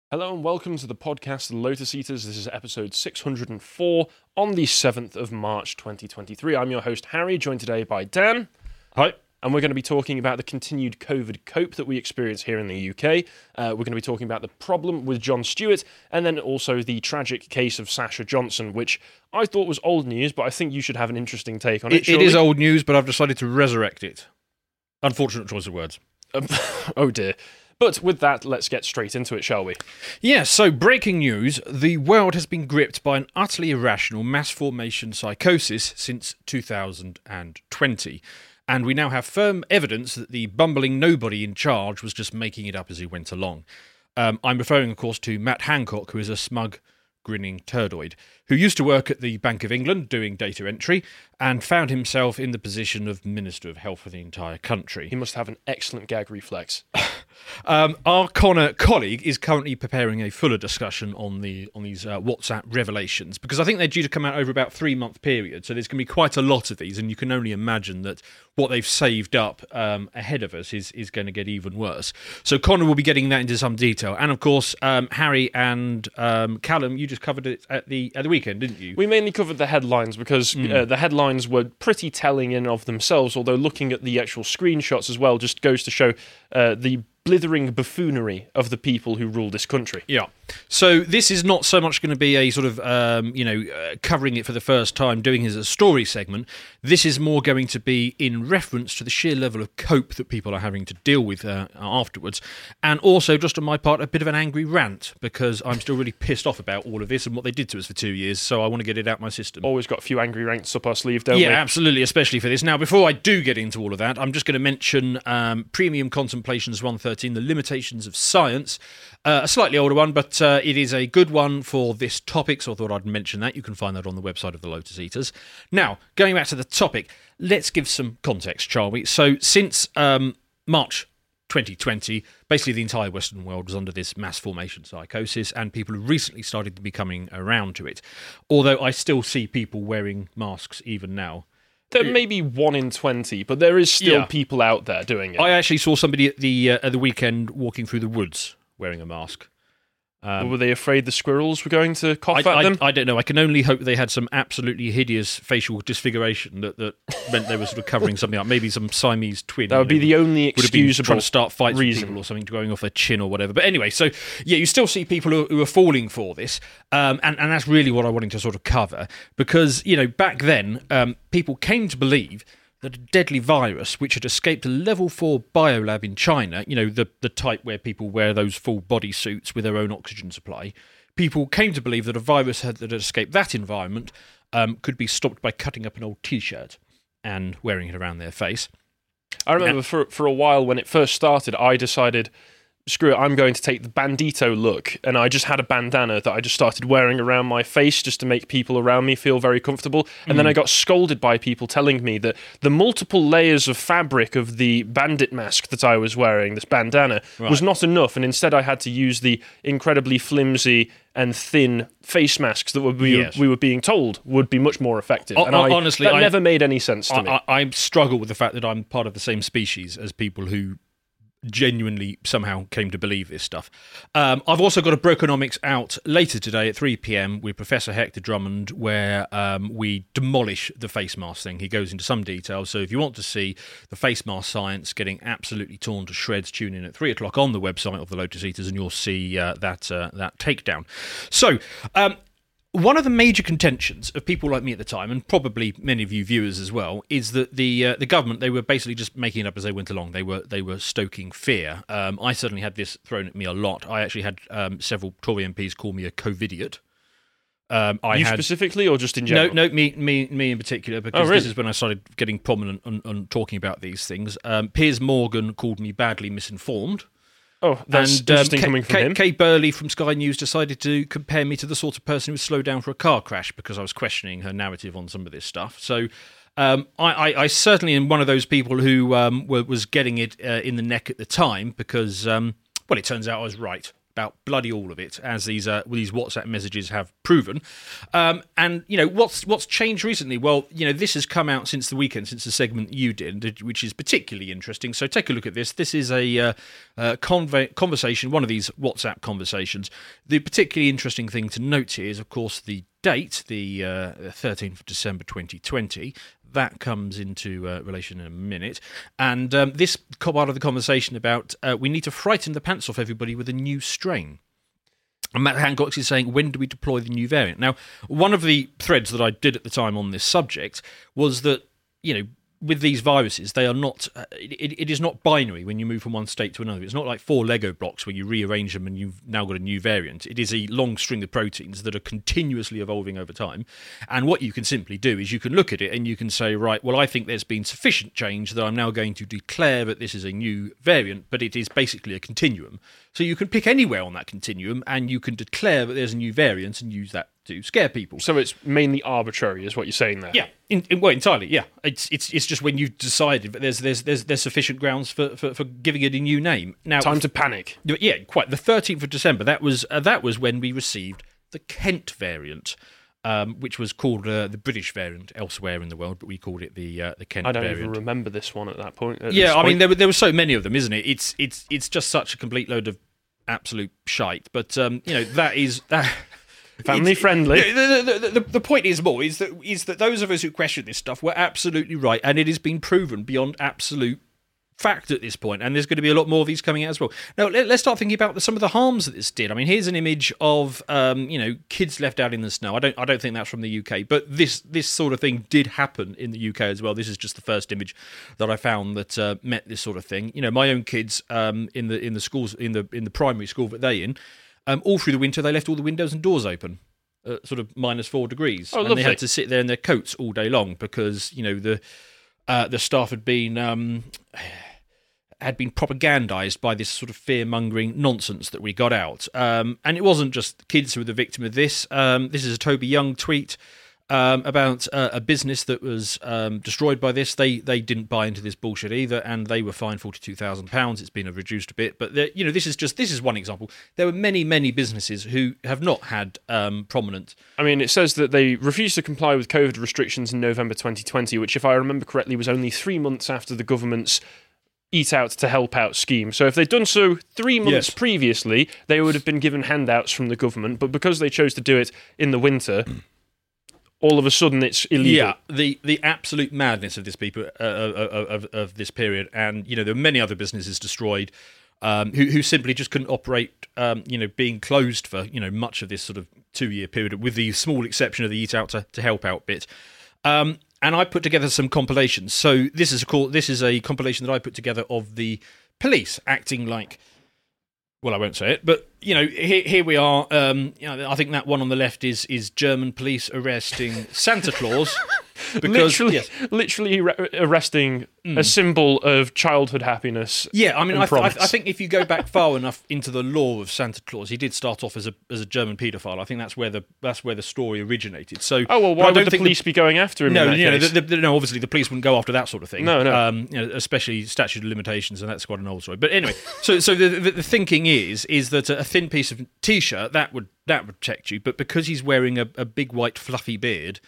Hello and welcome to the podcast Lotus Eaters. This is episode 604 on the 7th of March 2023. I'm your host Harry, joined today by Dan. Hi. And we're going to be talking about the continued COVID cope that we experience here in the UK. We're going to be talking about the problem with Jon Stewart, and then also the tragic case of Sasha Johnson, which I thought was old news, but I think you should have an interesting take on it. It is old news, but I've decided to resurrect it. Unfortunate choice of words. Oh dear. But with that, let's get straight into it, shall we? Yeah, so breaking news, the world has been gripped by an utterly irrational mass formation psychosis since 2020. And we now have firm evidence that the bumbling nobody in charge was just making it up as he went along. I'm referring, of course, to Matt Hancock, who is a smug, grinning turdoid, who used to work at the Bank of England doing data entry and found himself in the position of Minister of Health for the entire country. He must have an excellent gag reflex. Our Connor colleague is currently preparing a fuller discussion on these WhatsApp revelations, because I think they're due to come out over about 3-month period, so there's going to be quite a lot of these, and you can only imagine that what they've saved up ahead of us is going to get even worse. So Connor will be getting that into some detail, and of course Harry and Callum, you just covered it at the weekend, didn't you? We mainly covered the headlines because the headlines were pretty telling in of themselves, although looking at the actual screenshots as well just goes to show the blithering buffoonery of the people who rule this country. Yeah. So this is not so much going to be a sort of, covering it for the first time, doing it as a story segment. This is more going to be in reference to the sheer level of cope that people are having to deal with afterwards. And also, just on my part, a bit of an angry rant, because I'm still really pissed off about all of this and what they did to us for 2 years, so I want to get it out my system. Always got a few angry rants up our sleeve, don't we? Yeah, absolutely, especially for this. Now, before I do get into all of that, I'm just going to mention Premium Contemplations 113, The Limitations of Science, a slightly older one, but it is a good one for this topic, so I thought I'd mention that. You can find that on the website of the Lotus Eaters. Now, going back to the topic, let's give some context, shall we? So, since March 2020, basically the entire Western world was under this mass formation psychosis, and people have recently started to be coming around to it. Although I still see people wearing masks even now. There may be 1 in 20, but there is still people out there doing it. I actually saw somebody at the weekend walking through the woods wearing a mask. Were they afraid the squirrels were going to cough at them? I don't know. I can only hope they had some absolutely hideous facial disfiguration that meant they were sort of covering something up. Maybe some Siamese twin. That would be the only excusable trying to start fights reason. with people or something, going off their chin or whatever. But anyway, so yeah, you still see people who are falling for this, and that's really what I wanted to sort of cover, because back then people came to believe that a deadly virus, which had escaped a level 4 biolab in China, the type where people wear those full body suits with their own oxygen supply, people came to believe that a virus that had escaped that environment could be stopped by cutting up an old T-shirt and wearing it around their face. I remember for a while when it first started, I decided, screw it, I'm going to take the bandito look, and I just had a bandana that I just started wearing around my face just to make people around me feel very comfortable, and then I got scolded by people telling me that the multiple layers of fabric of the bandit mask that I was wearing, this bandana, was not enough, and instead I had to use the incredibly flimsy and thin face masks that we were being told would be much more effective. And honestly, that never made any sense to me. I struggle with the fact that I'm part of the same species as people who genuinely somehow came to believe this stuff. I've also got a Brokenomics out later today at 3 p.m. with Professor Hector Drummond, where we demolish the face mask thing. He goes into some detail, so if you want to see the face mask science getting absolutely torn to shreds, tune in at 3 o'clock on the website of the Lotus Eaters and you'll see that takedown. So, one of the major contentions of people like me at the time, and probably many of you viewers as well, is that the government, they were basically just making it up as they went along. They were stoking fear. I certainly had this thrown at me a lot. I actually had several Tory MPs call me a COVIDiot. Specifically, or just in general? No, me in particular, because this is when I started getting prominent on talking about these things. Piers Morgan called me badly misinformed. Oh, that's interesting coming from him. Kay Burley from Sky News decided to compare me to the sort of person who would slow down for a car crash because I was questioning her narrative on some of this stuff. So I certainly am one of those people who was getting it in the neck at the time because, it turns out I was right. about bloody all of it, as these WhatsApp messages have proven. And what's changed recently? Well, this has come out since the weekend, since the segment you did, which is particularly interesting. So take a look at this. This is a conversation, one of these WhatsApp conversations. The particularly interesting thing to note here is, of course, the date, the 13th of December 2020. That comes into relation in a minute. And this part of the conversation about we need to frighten the pants off everybody with a new strain. And Matt Hancock is saying, when do we deploy the new variant? Now, one of the threads that I did at the time on this subject was that, with these viruses, they are not. It is not binary when you move from one state to another. It's not like 4 Lego blocks where you rearrange them and you've now got a new variant. It is a long string of proteins that are continuously evolving over time. And what you can simply do is you can look at it and you can say, right, well, I think there's been sufficient change that I'm now going to declare that this is a new variant, but it is basically a continuum. So you can pick anywhere on that continuum and you can declare that there's a new variant and use that to scare people. So it's mainly arbitrary, is what you're saying there? Yeah, entirely. Yeah, it's just when you've decided that there's sufficient grounds for giving it a new name. Now, time to panic. Yeah, quite. The 13th of December. That was when we received the Kent variant, which was called the British variant elsewhere in the world, but we called it the Kent variant. I don't even remember this one at that point. I mean, there were so many of them, isn't it? It's just such a complete load of absolute shite. But that is that. Family friendly. The point is that those of us who question this stuff were absolutely right, and it has been proven beyond absolute fact at this point, and there's going to be a lot more of these coming out as well. Now, let's start thinking about some of the harms that this did. I mean, here's an image of kids left out in the snow. I don't think that's from the UK, but this sort of thing did happen in the UK as well. This is just the first image that I found that met this sort of thing. My own kids in the schools in the primary school that they're in. All through the winter, they left all the windows and doors open, sort of -4 degrees, and lovely. they had to sit there in their coats all day long because the staff had been propagandised by this sort of fear-mongering nonsense that we got out. And it wasn't just kids who were the victim of this. This is a Toby Young tweet about a business that was destroyed by this. They didn't buy into this bullshit either, and they were fined £42,000. It's been reduced a bit, but this is one example. There were many businesses who have not had prominent. I mean, it says that they refused to comply with COVID restrictions in November 2020, which, if I remember correctly, was only 3 months after the government's Eat Out to Help Out scheme. So if they'd done so 3 months previously, they would have been given handouts from the government, but because they chose to do it in the winter, all of a sudden it's illegal. Yeah, the absolute madness of this people of this period, and there were many other businesses destroyed who simply just couldn't operate. Being closed for much of this sort of 2-year period, with the small exception of the Eat Out to Help Out bit. And I put together some compilations. So this is a compilation that I put together of the police acting like. Well, I won't say it, but here we are. I think that one on the left is German police arresting Santa Claus because literally arresting a symbol of childhood happiness. Yeah, I mean, I think if you go back far enough into the lore of Santa Claus, he did start off as a German paedophile. I think that's where the story originated. So, why would the police be going after him? No, obviously the police wouldn't go after that sort of thing. No. Especially statute of limitations, and that's quite an old story. But anyway, so the thinking is that a thin piece of t-shirt that would protect you, but because he's wearing a big white fluffy beard.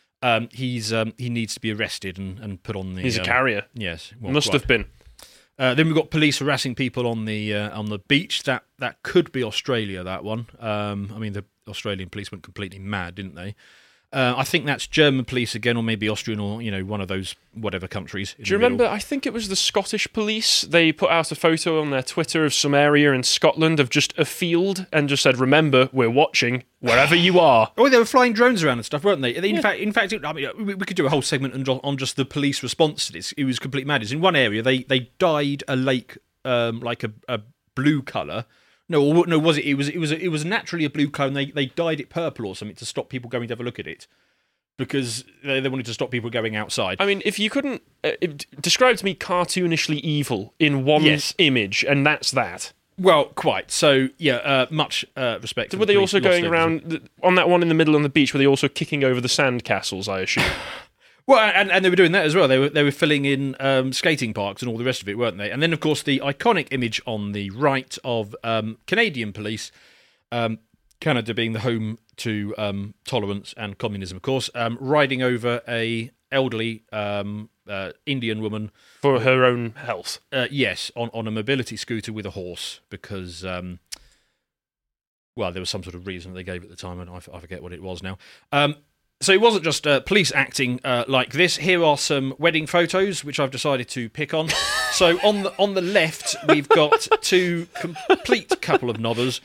He needs to be arrested and put on the. He's a carrier. Yes, must have been. Then we've got police harassing people on the beach. That could be Australia. That one. I mean, the Australian police went completely mad, didn't they? I think that's German police again, or maybe Austrian, or one of those whatever countries. Do you remember? I think it was the Scottish police. They put out a photo on their Twitter of some area in Scotland of just a field, and just said, "Remember, we're watching wherever you are." Oh, they were flying drones around and stuff, weren't they? In fact, I mean, we could do a whole segment on just the police response to this. It was complete madness. In one area, they dyed a lake like a blue colour. No, was it? It was naturally a blue colour, and they dyed it purple or something to stop people going to have a look at it, because they wanted to stop people going outside. I mean, if you couldn't describe to me cartoonishly evil in one image, and that's that. Well, quite. So yeah, much respect. So were they also going around on that one in the middle on the beach? Were they also kicking over the sand castles? I assume. Well, and they were doing that as well. They were filling in skating parks and all the rest of it, weren't they? And then, of course, the iconic image on the right of Canadian police, Canada being the home to tolerance and communism, of course, riding over a elderly Indian woman For her own health. yes, on a mobility scooter with a horse because. Well, there was some sort of reason they gave at the time, and I forget what it was now. So it wasn't just police acting like this. Here are some wedding photos, which I've decided to pick on. So on the left, we've got two complete couple of nobbers.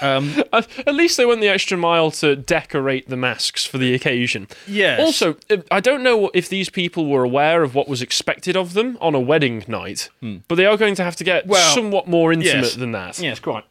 At least they went the extra mile to decorate the masks for the occasion. Yes. Also, I don't know if these people were aware of what was expected of them on a wedding night, but they are going to have to get somewhat more intimate than that. Yes, quite.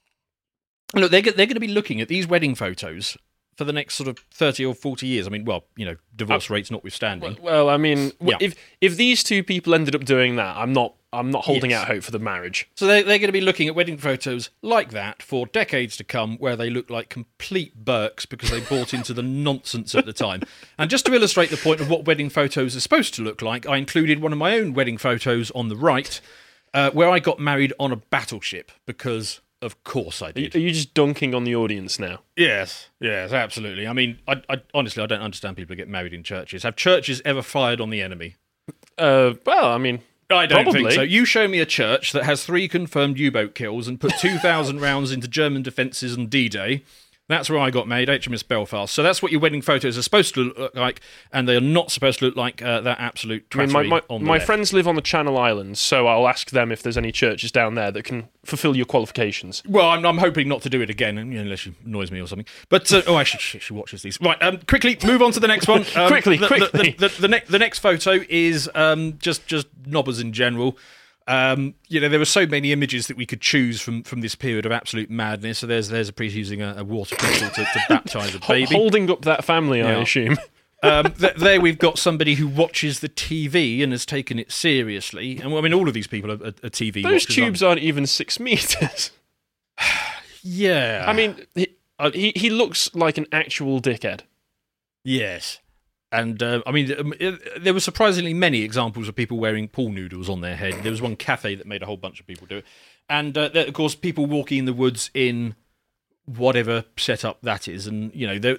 Look, they're going to be looking at these wedding photos for the next sort of 30 or 40 years. I mean, well, divorce rates notwithstanding. Well, I mean, if these two people ended up doing that, I'm not holding out hope for the marriage. So they're going to be looking at wedding photos like that for decades to come, where they look like complete Burks because they bought into the nonsense at the time. And just to illustrate the point of what wedding photos are supposed to look like, I included one of my own wedding photos on the right, where I got married on a battleship because... Of course I did. Are you just dunking on the audience now? Yes, absolutely. I mean, I honestly, I don't understand people who get married in churches. Have churches ever fired on the enemy? Well, I mean... I don't probably. think so. You show me a church that has 3 confirmed U-boat kills and put 2,000 rounds into German defences on D-Day. That's where I got married, HMS Belfast. So that's what your wedding photos are supposed to look like, and they are not supposed to look like that absolute tragedy on the my left. friends live on the Channel Islands, so I'll ask them if there's any churches down there that can fulfil your qualifications. Well, I'm hoping not to do it again, unless she annoys me or something. But she watches these. Right, quickly move on to the next one. Quickly. The next photo is just knobbers in general. There were so many images that we could choose from this period of absolute madness. So there's a priest using a water pistol to baptise a baby, holding up that family, I assume. There we've got somebody who watches the TV and has taken it seriously. And I mean, all of these people are TV. Those tubes aren't even 6 meters. Yeah, I mean, he looks like an actual dickhead. Yes. And, there were surprisingly many examples of people wearing pool noodles on their head. There was one cafe that made a whole bunch of people do it. And, of course, people walking in the woods in whatever setup that is. And,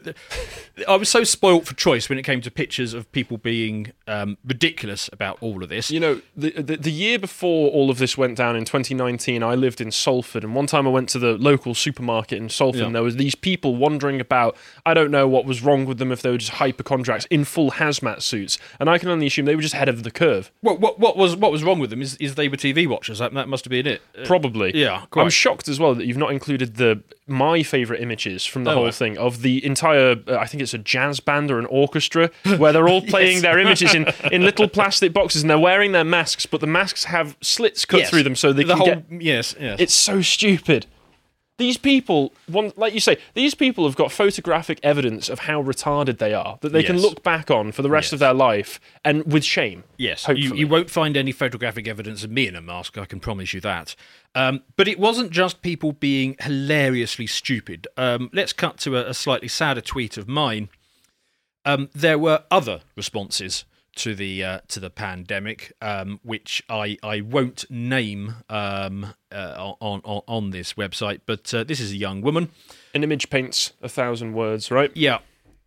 I was so spoilt for choice when it came to pictures of people being ridiculous about all of this. The year before all of this went down in 2019, I lived in Salford, and one time I went to the local supermarket in Salford, and there was these people wandering about. I don't know what was wrong with them, if they were just hypochondriacs in full hazmat suits, and I can only assume they were just ahead of the curve. What was wrong with them is they were TV watchers. That must have been it. Probably. Yeah, quite. I'm shocked as well that you've not included my favourite images from the whole thing of the entire, I think it's a jazz band or an orchestra, where they're all playing their images in little plastic boxes, and they're wearing their masks, but the masks have slits cut through them so they can get... Yes. It's so stupid. These people, like you say, these people have got photographic evidence of how retarded they are, that they can look back on for the rest of their life, and with shame. Yes, hopefully. You won't find any photographic evidence of me in a mask, I can promise you that. But it wasn't just people being hilariously stupid. Let's cut to a slightly sadder tweet of mine. There were other responses to the pandemic, which I won't name on this website, but this is a young woman. An image paints 1,000 words, right? Yeah,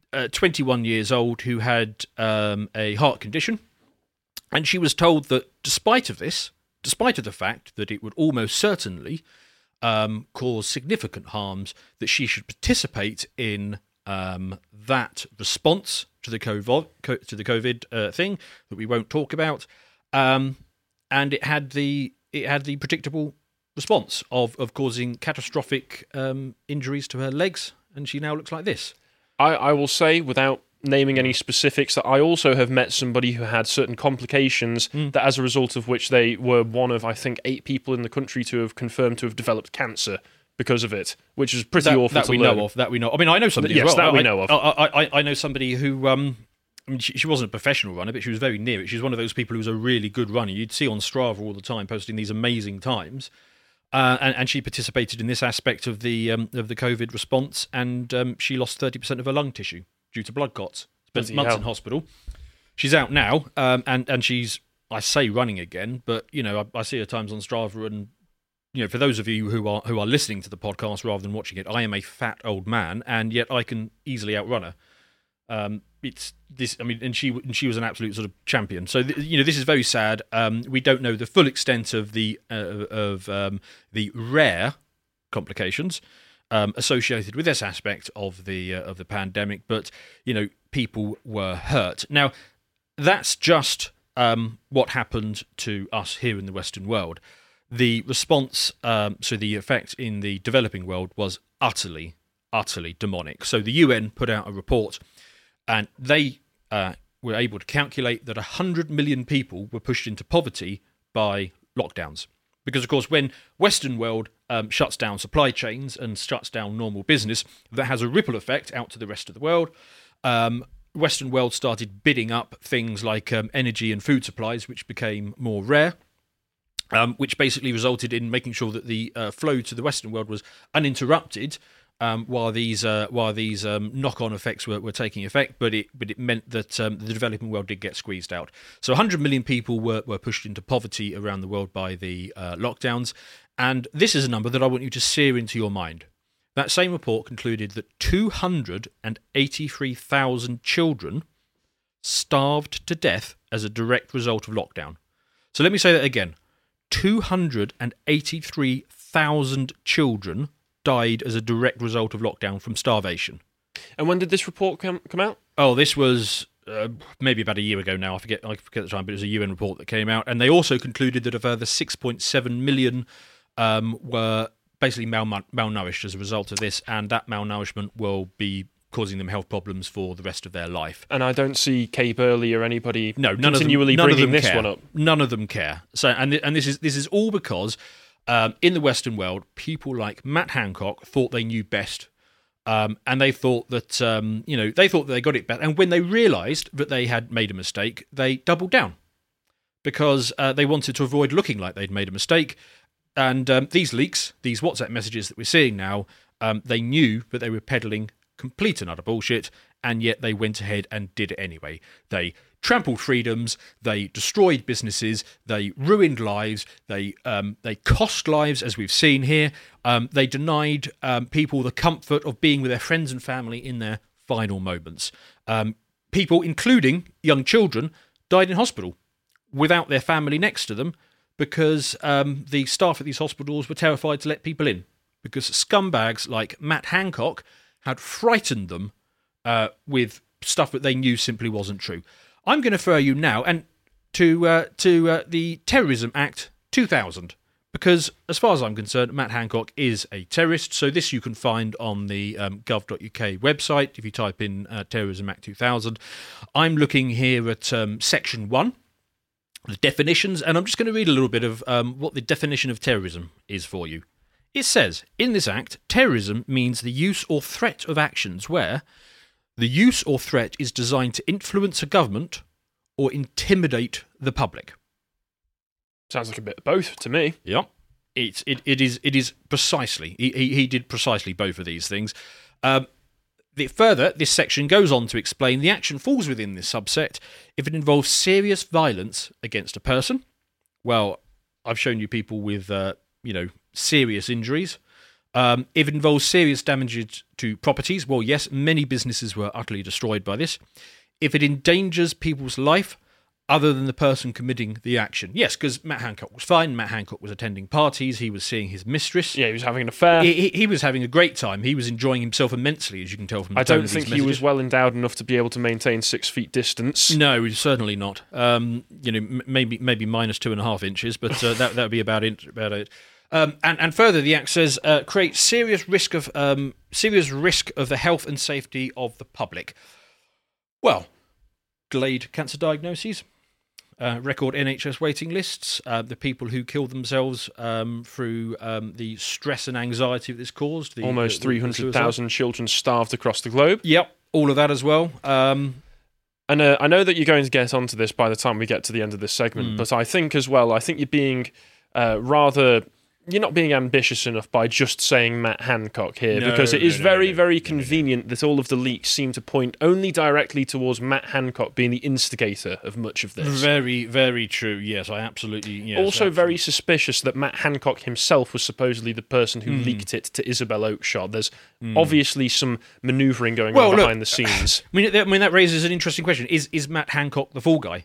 21 years old, who had a heart condition, and she was told that despite of the fact that it would almost certainly cause significant harms, that she should participate in that response to the COVID thing that we won't talk about, and it had the predictable response of causing catastrophic injuries to her legs, and she now looks like this. I will say, without naming any specifics, that I also have met somebody who had certain complications that as a result of which they were one of, I think, 8 people in the country to have confirmed to have developed cancer because of it, which is pretty awful that to we learn. know of. That we know. I mean, I know somebody yes, as well. That we know of. I know somebody who. I mean, she wasn't a professional runner, but she was very near it. She was one of those people who was a really good runner. You'd see on Strava all the time, posting these amazing times. And she participated in this aspect of the COVID response, and she lost 30% of her lung tissue due to blood clots. Spent months in hospital. she's out now, and she's, I say, running again, but I see her times on Strava, and for those of you who are listening to the podcast rather than watching it, I am a fat old man, and yet I can easily outrun her. It's this. I mean, and she was an absolute sort of champion. So this is very sad. We don't know the full extent of the rare complications associated with this aspect of the pandemic, but people were hurt. Now, that's just what happened to us here in the Western world. The response, so the effect in the developing world, was utterly demonic. So the UN put out a report, and they were able to calculate that 100 million people were pushed into poverty by lockdowns. Because, of course, when Western world shuts down supply chains and shuts down normal business, that has a ripple effect out to the rest of the world. Western world started bidding up things like energy and food supplies, which became more rare, which basically resulted in making sure that the flow to the Western world was uninterrupted while these knock-on effects were taking effect. But it meant that the developing world did get squeezed out. So 100 million people were pushed into poverty around the world by the lockdowns. And this is a number that I want you to sear into your mind. That same report concluded that 283,000 children starved to death as a direct result of lockdown. So let me say that again. 283,000 children died as a direct result of lockdown from starvation. And when did this report come out? Oh, this was maybe about a year ago now. I forget the time, but it was a UN report that came out. And they also concluded that a further 6.7 million were basically malnourished as a result of this, and that malnourishment will be causing them health problems for the rest of their life. And I don't see Kay Burley or anybody continually bringing this one up. None of them care. So, and this is all because in the Western world, people like Matt Hancock thought they knew best, and they thought that they got it better. And when they realised that they had made a mistake, they doubled down because they wanted to avoid looking like they'd made a mistake. And these leaks, these WhatsApp messages that we're seeing now, they knew that they were peddling complete and utter bullshit, and yet they went ahead and did it anyway. They trampled freedoms, they destroyed businesses, they ruined lives, they cost lives, as we've seen here. They denied people the comfort of being with their friends and family in their final moments. People, including young children, died in hospital without their family next to them, because the staff at these hospitals were terrified to let people in, because scumbags like Matt Hancock had frightened them with stuff that they knew simply wasn't true. I'm going to refer you now and to the Terrorism Act 2000, because as far as I'm concerned, Matt Hancock is a terrorist. So this you can find on the gov.uk website if you type in Terrorism Act 2000. I'm looking here at Section 1. The definitions, and I'm just going to read a little bit of what the definition of terrorism is for you. It says, in this act, terrorism means the use or threat of actions where the use or threat is designed to influence a government or intimidate the public. Sounds like a bit of both to me. Yep. It is precisely. He did precisely both of these things. Further, this section goes on to explain the action falls within this subset if it involves serious violence against a person. Well, I've shown you people with, serious injuries. If it involves serious damages to properties, well, yes, many businesses were utterly destroyed by this. If it endangers people's life, other than the person committing the action. Yes, because Matt Hancock was fine. Matt Hancock was attending parties. He was seeing his mistress. Yeah, he was having an affair. He was having a great time. He was enjoying himself immensely, as you can tell from the tone of his messages. I don't think he was well endowed enough to be able to maintain 6 feet distance. No, certainly not. Maybe minus 2.5 inches, but that would be about it. And further, the Act says create serious risk of the health and safety of the public. Well, delayed cancer diagnoses. Record NHS waiting lists, the people who killed themselves through the stress and anxiety that this caused. Almost 300,000 children starved across the globe. Yep, all of that as well. And I know that you're going to get onto this by the time we get to the end of this segment, but I think as well, you're being rather you're not being ambitious enough by just saying Matt Hancock here, No, because it is very, very no. convenient that all of the leaks seem to point only directly towards Matt Hancock being the instigator of much of this. Very, very true. Yes, I absolutely. Yes, Also, absolutely. very suspicious that Matt Hancock himself was supposedly the person who leaked it to Isabel Oakeshott. There's obviously some manoeuvring going on behind the scenes. I mean, that raises an interesting question. Is Matt Hancock the fall guy?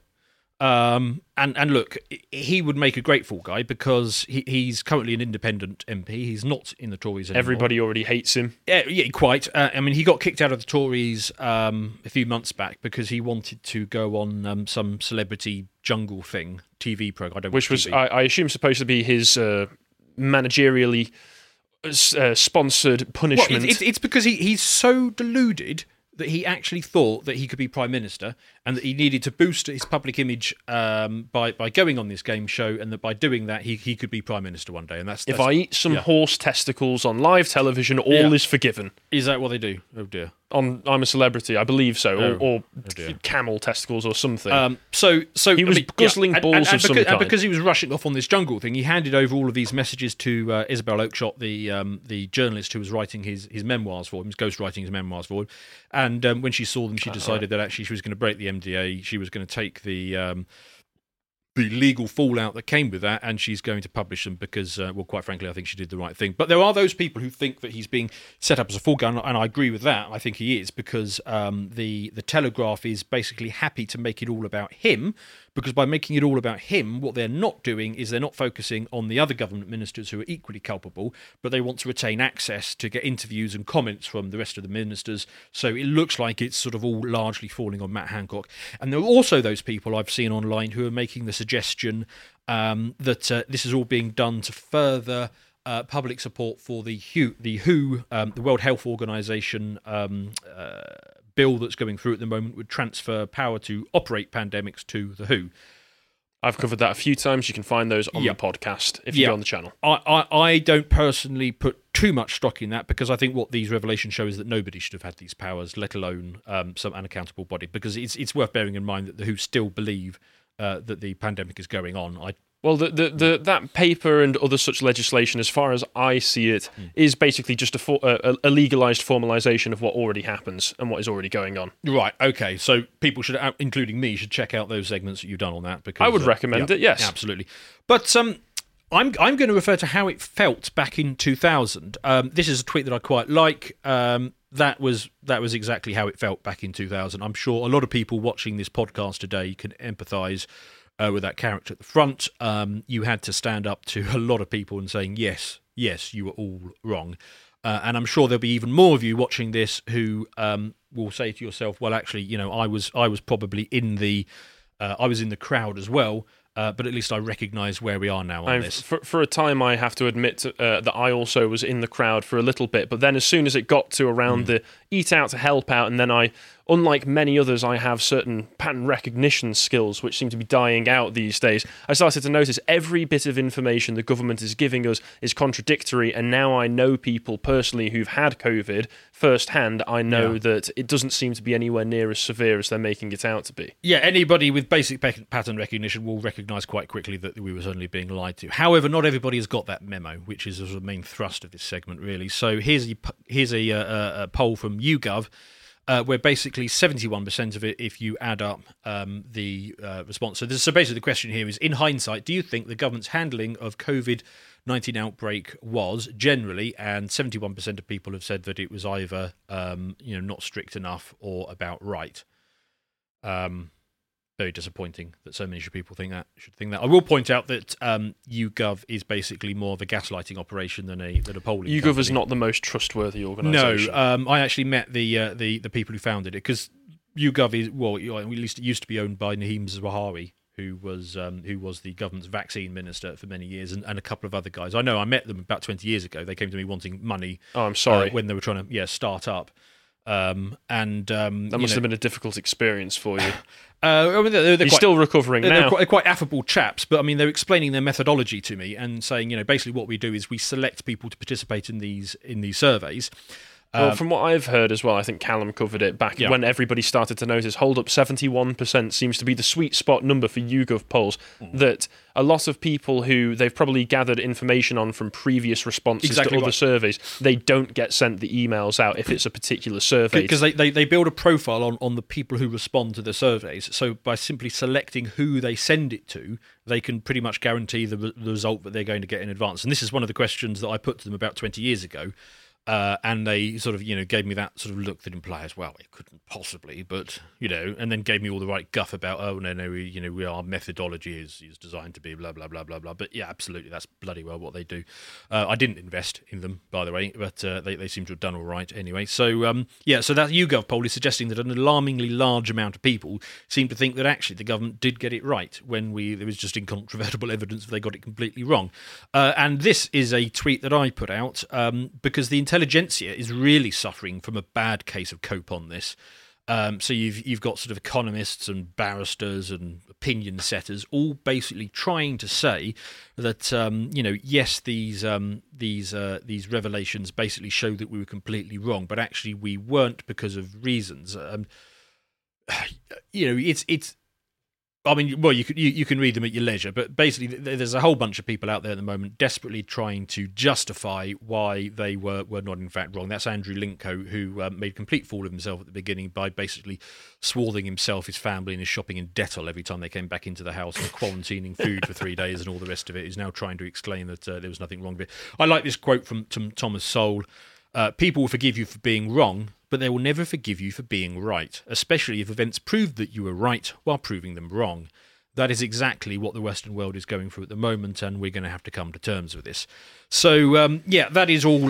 And look, he would make a great fall guy because he's currently an independent MP. He's not in the Tories anymore. Everybody already hates him. Yeah, quite. I mean, he got kicked out of the Tories a few months back because he wanted to go on some celebrity jungle thing, TV program. Which was, I assume, supposed to be his managerially sponsored punishment. Well, it's because he's so deluded that he actually thought that he could be Prime Minister and that he needed to boost his public image by going on this game show, and that by doing that he could be Prime Minister one day. And that's if I eat some horse testicles on live television, all is forgiven. Is that what they do? Oh dear. I'm a Celebrity, I believe so, or camel testicles or something. So he was guzzling balls of some kind. And because he was rushing off on this jungle thing, he handed over all of these messages to Isabel Oakeshott, the journalist who was writing his memoirs for him, ghostwriting his memoirs for him. And when she saw them, she decided that actually she was going to break the MDA. She was going to take the legal fallout that came with that, and she's going to publish them because, well, quite frankly, I think she did the right thing. But there are those people who think that he's being set up as a fall guy, and I agree with that. I think he is, because the Telegraph is basically happy to make it all about him, because by making it all about him, what they're not doing is they're not focusing on the other government ministers who are equally culpable, but they want to retain access to get interviews and comments from the rest of the ministers. So it looks like it's sort of all largely falling on Matt Hancock. And there are also those people I've seen online who are making the suggestion that this is all being done to further public support for the WHO, the World Health Organization bill that's going through at the moment, would transfer power to operate pandemics to the WHO. I've covered that a few times. You can find those on the podcast if you go on the channel. I don't personally put too much stock in that, because I think what these revelations show is that nobody should have had these powers, let alone some unaccountable body, because it's worth bearing in mind that the WHO still believe that the pandemic is going on. Well, that paper and other such legislation, as far as I see it, is basically just a legalised formalisation of what already happens and what is already going on. Right, okay. So people should, including me, should check out those segments that you've done on that. Because I would recommend it, yes. Absolutely. But I'm going to refer to how it felt back in 2000. This is a tweet that I quite like. That was exactly how it felt back in 2000. I'm sure a lot of people watching this podcast today can empathise with that character at the front. You had to stand up to a lot of people and saying, yes, you were all wrong. And I'm sure there'll be even more of you watching this who will say to yourself, well, actually, I was probably in the crowd as well. But at least I recognise where we are now on this. For a time, I have to admit that I also was in the crowd for a little bit. But then as soon as it got to around the eat out to help out, and then unlike many others, I have certain pattern recognition skills which seem to be dying out these days. I started to notice every bit of information the government is giving us is contradictory, and now I know people personally who've had COVID firsthand. I know that it doesn't seem to be anywhere near as severe as they're making it out to be. Yeah, anybody with basic pattern recognition will recognise quite quickly that we were suddenly being lied to. However, not everybody has got that memo, which is the main thrust of this segment, really. So here's a poll from YouGov, where basically 71% of it, if you add up the response. So basically the question here is, in hindsight, do you think the government's handling of COVID-19 outbreak was generally, and 71% of people have said that it was either not strict enough or about right. Very disappointing that so many people should think that. I will point out that YouGov is basically more of a gaslighting operation than a polling. YouGov company. is not the most trustworthy organisation. No, I actually met the people who founded it, because YouGov is, well, at least it used to be owned by Naheem Zawahiri, who was the government's vaccine minister for many years, and a couple of other guys. I know I met them about 20 years ago. They came to me wanting money. Oh, I'm sorry. When they were trying to start up. That must have been a difficult experience for you. They're He's still recovering now. They're quite affable chaps, but I mean, they're explaining their methodology to me and saying, basically what we do is we select people to participate in these surveys. Well, from what I've heard as well, I think Callum covered it back when everybody started to notice, hold up, 71% seems to be the sweet spot number for YouGov polls, that a lot of people who they've probably gathered information on from previous responses to other surveys, they don't get sent the emails out if it's a particular survey. Because they build a profile on the people who respond to the surveys. So by simply selecting who they send it to, they can pretty much guarantee the result that they're going to get in advance. And this is one of the questions that I put to them about 20 years ago. And they sort of, gave me that sort of look that implies, well, it couldn't possibly, but, and then gave me all the right guff about, oh, no, our methodology is designed to be blah, blah, blah, blah, blah. But yeah, absolutely, that's bloody well what they do. I didn't invest in them, by the way, but they seem to have done all right anyway. So, so that YouGov poll is suggesting that an alarmingly large amount of people seem to think that actually the government did get it right when there was just incontrovertible evidence that they got it completely wrong. And this is a tweet that I put out because the intelligentsia is really suffering from a bad case of cope on this. So you've got sort of economists and barristers and opinion setters all basically trying to say that yes, these revelations basically show that we were completely wrong, but actually we weren't because of reasons. It's. I mean, well, you can read them at your leisure, but basically there's a whole bunch of people out there at the moment desperately trying to justify why they were not in fact wrong. That's Andrew Linko, who made a complete fool of himself at the beginning by basically swathing himself, his family, and his shopping in Dettol every time they came back into the house and quarantining food for 3 days and all the rest of it. He's now trying to explain that there was nothing wrong with it. I like this quote from Thomas Sowell. People will forgive you for being wrong, but they will never forgive you for being right, especially if events prove that you were right while proving them wrong. That is exactly what the Western world is going through at the moment, and we're going to have to come to terms with this. So, that is all.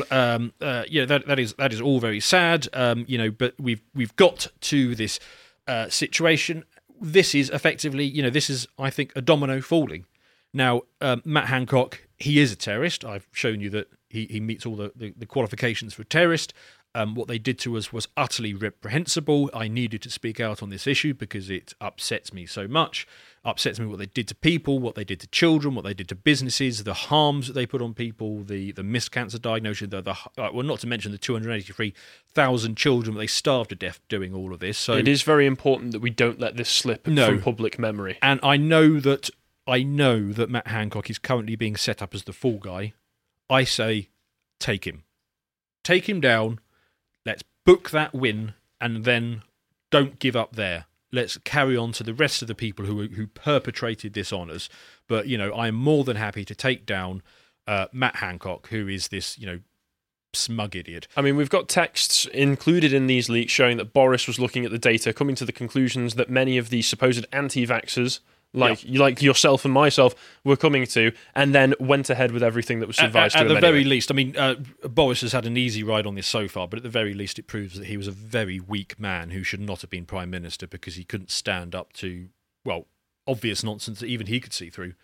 That is all very sad. But we've got to this situation. This is effectively, this is, I think, a domino falling. Now, Matt Hancock, he is a terrorist. I've shown you that he meets all the qualifications for a terrorist. What they did to us was utterly reprehensible. I needed to speak out on this issue because it upsets me so much. Upsets me what they did to people, what they did to children, what they did to businesses, the harms that they put on people, the missed cancer diagnosis, not to mention the 283,000 children that they starved to death doing all of this. So it is very important that we don't let this slip from public memory. And I know that Matt Hancock is currently being set up as the fall guy. I say, take him. Take him down. Let's book that win, and then don't give up there. Let's carry on to the rest of the people who perpetrated this on us. But, I am more than happy to take down Matt Hancock, who is this, smug idiot. I mean, we've got texts included in these leaks showing that Boris was looking at the data, coming to the conclusions that many of the supposed anti-vaxxers, like yourself and myself, were coming to, and then went ahead with everything that was advised to him. At the very least, I mean, Boris has had an easy ride on this so far, but at the very least it proves that he was a very weak man who should not have been Prime Minister because he couldn't stand up to, obvious nonsense that even he could see through.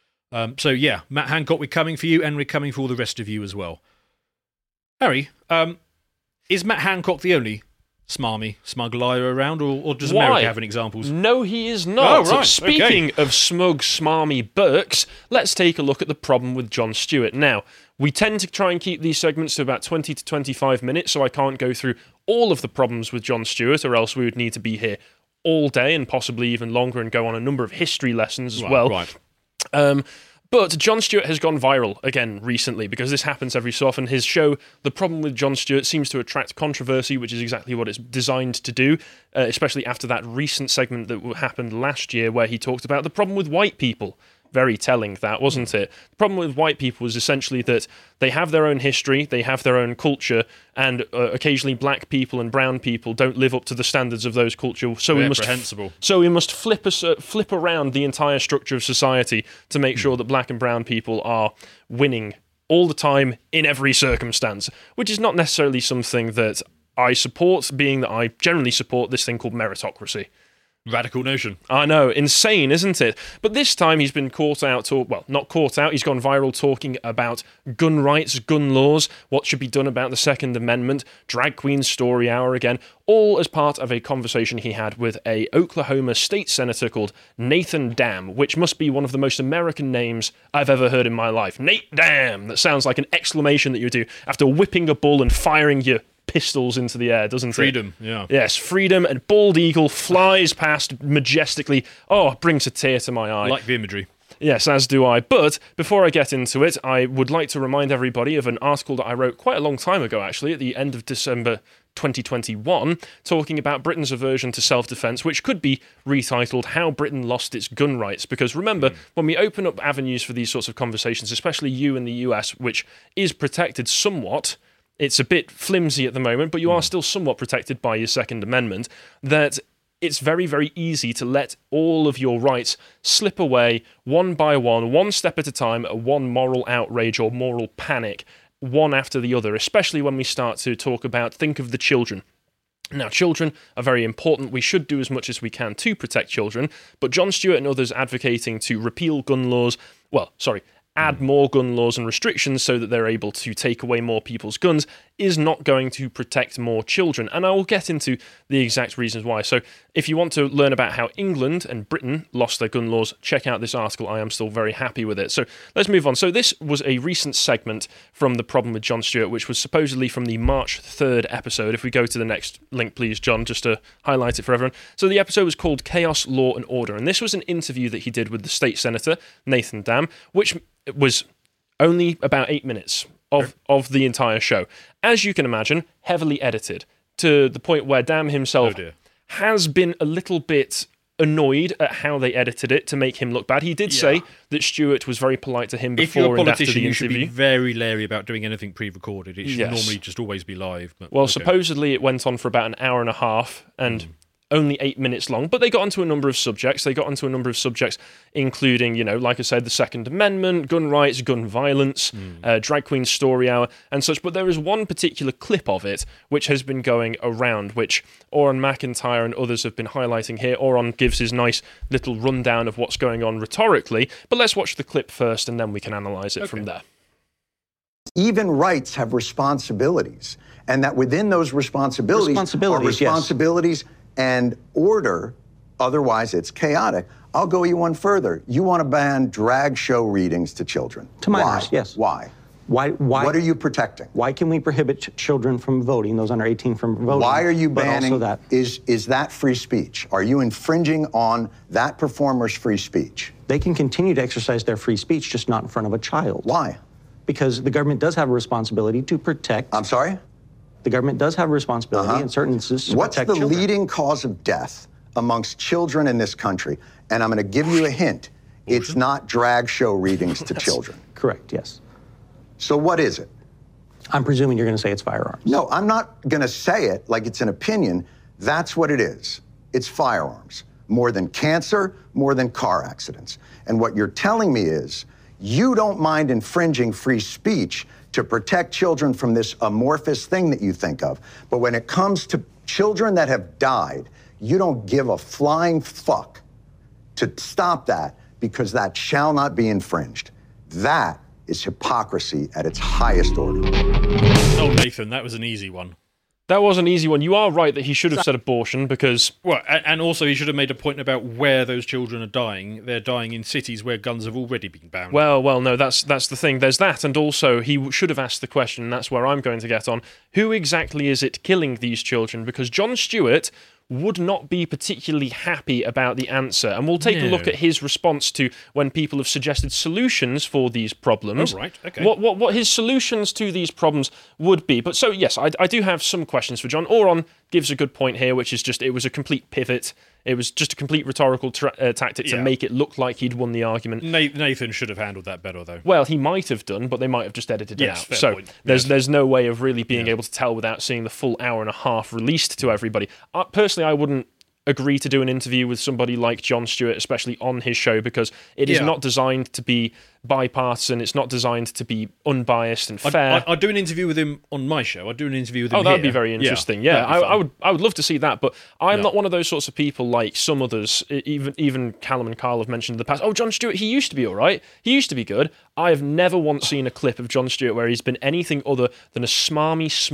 Matt Hancock, we're coming for you, and we're coming for all the rest of you as well. Harry, is Matt Hancock the only smarmy, smug liar around, or does America have any examples? No, he is not. Oh, right. Speaking of smug, smarmy Burks, let's take a look at the problem with Jon Stewart. Now, we tend to try and keep these segments to about 20 to 25 minutes, so I can't go through all of the problems with Jon Stewart, or else we would need to be here all day and possibly even longer and go on a number of history lessons as well. Right. But Jon Stewart has gone viral again recently because this happens every so often. His show, The Problem with Jon Stewart, seems to attract controversy, which is exactly what it's designed to do, especially after that recent segment that happened last year where he talked about the problem with white people. Very telling, that, wasn't it? The problem with white people is essentially that they have their own history, they have their own culture, and occasionally black people and brown people don't live up to the standards of those cultures. So we must flip around the entire structure of society to make sure that black and brown people are winning all the time in every circumstance, which is not necessarily something that I support, being that I generally support this thing called meritocracy. Radical notion. I know, insane, isn't it? But this time he's been caught out, not caught out, he's gone viral talking about gun rights, gun laws, what should be done about the Second Amendment, drag queen story hour again, all as part of a conversation he had with a Oklahoma state senator called Nathan Dam, which must be one of the most American names I've ever heard in my life. Nate Dam! That sounds like an exclamation that you do after whipping a bull and firing your pistols into the air, doesn't it? Freedom, yeah. Yes, freedom, and bald eagle flies past majestically. Oh, it brings a tear to my eye. Like the imagery. Yes, as do I. But before I get into it, I would like to remind everybody of an article that I wrote quite a long time ago, actually, at the end of December 2021, talking about Britain's aversion to self-defense, which could be retitled How Britain Lost Its Gun Rights. Because remember, when we open up avenues for these sorts of conversations, especially you in the US, which is protected somewhat, it's a bit flimsy at the moment, but you are still somewhat protected by your Second Amendment, that it's very, very easy to let all of your rights slip away one by one step at a time, one moral outrage or moral panic, one after the other, especially when we start to talk about, think of the children. Now, children are very important. We should do as much as we can to protect children, but Jon Stewart and others advocating to repeal gun laws, add more gun laws and restrictions so that they're able to take away more people's guns is not going to protect more children. And I will get into the exact reasons why. So if you want to learn about how England and Britain lost their gun laws, check out this article. I am still very happy with it. So let's move on. So this was a recent segment from The Problem with Jon Stewart, which was supposedly from the March 3rd episode. If we go to the next link, please, John, just to highlight it for everyone. So the episode was called Chaos, Law and Order. And this was an interview that he did with the state senator, Nathan Dam, which was only about 8 minutes of the entire show. As you can imagine, heavily edited to the point where Dam himself has been a little bit annoyed at how they edited it to make him look bad. He did say that Stewart was very polite to him before and after the interview. You should be very leery about doing anything pre-recorded. It should normally just always be live. But, supposedly it went on for about an hour and a half, and only 8 minutes long, but they got onto a number of subjects. Including, like I said, the Second Amendment, gun rights, gun violence, Drag Queen Story Hour, and such. But there is one particular clip of it which has been going around, which Oran McIntyre and others have been highlighting here. Oran gives his nice little rundown of what's going on rhetorically, but let's watch the clip first, and then we can analyse it from there. Even rights have responsibilities, and that within those responsibilities are responsibilities and order, otherwise it's chaotic. I'll go you one further. You want to ban drag show readings to children. To minors, yes. Why? Why? What are you protecting? Why can we prohibit children from voting, those under 18 from voting? Why are you banning, also that? Is that free speech? Are you infringing on that performer's free speech? They can continue to exercise their free speech, just not in front of a child. Why? Because the government does have a responsibility to protect. I'm sorry? The government does have a responsibility in certain instances to What's protect the children. leading cause of death amongst children in this country? And I'm going to give you a hint. It's not drag show readings to children. Correct, yes. So what is it? I'm presuming you're going to say it's firearms. No, I'm not going to say it like it's an opinion. That's what it is. It's firearms. More than cancer, more than car accidents. And what you're telling me is you don't mind infringing free speech to protect children from this amorphous thing that you think of. But when it comes to children that have died, you don't give a flying fuck to stop that because that shall not be infringed. That is hypocrisy at its highest order. Oh, Nathan, that was an easy one. That was an easy one. You are right that he should have said abortion because... Well, and also he should have made a point about where those children are dying. They're dying in cities where guns have already been banned. Well, no, that's the thing. There's that, and also he should have asked the question, and that's where I'm going to get on. Who exactly is it killing these children? Because Jon Stewart would not be particularly happy about the answer. And we'll take a look at his response to when people have suggested solutions for these problems. Oh, right, okay. What his solutions to these problems would be. But so, yes, I do have some questions for John. Oran gives a good point here, which is just it was a complete pivot. It was just a complete rhetorical tactic to make it look like he'd won the argument. Nathan should have handled that better, though. Well, he might have done, but they might have just edited it out. Fair so point. there's no way of really being able to tell without seeing the full hour and a half released to everybody. Personally, I wouldn't agree to do an interview with somebody like Jon Stewart, especially on his show, because it is not designed to be bipartisan. It's not designed to be unbiased and fair. I'd do an interview with him on my show. I'd do an interview with him that would be very interesting. Yeah, I would love to see that, but I'm not one of those sorts of people like some others, even Callum and Carl have mentioned in the past. Oh, Jon Stewart, he used to be all right. He used to be good. I have never once seen a clip of Jon Stewart where he's been anything other than a smarmy, smug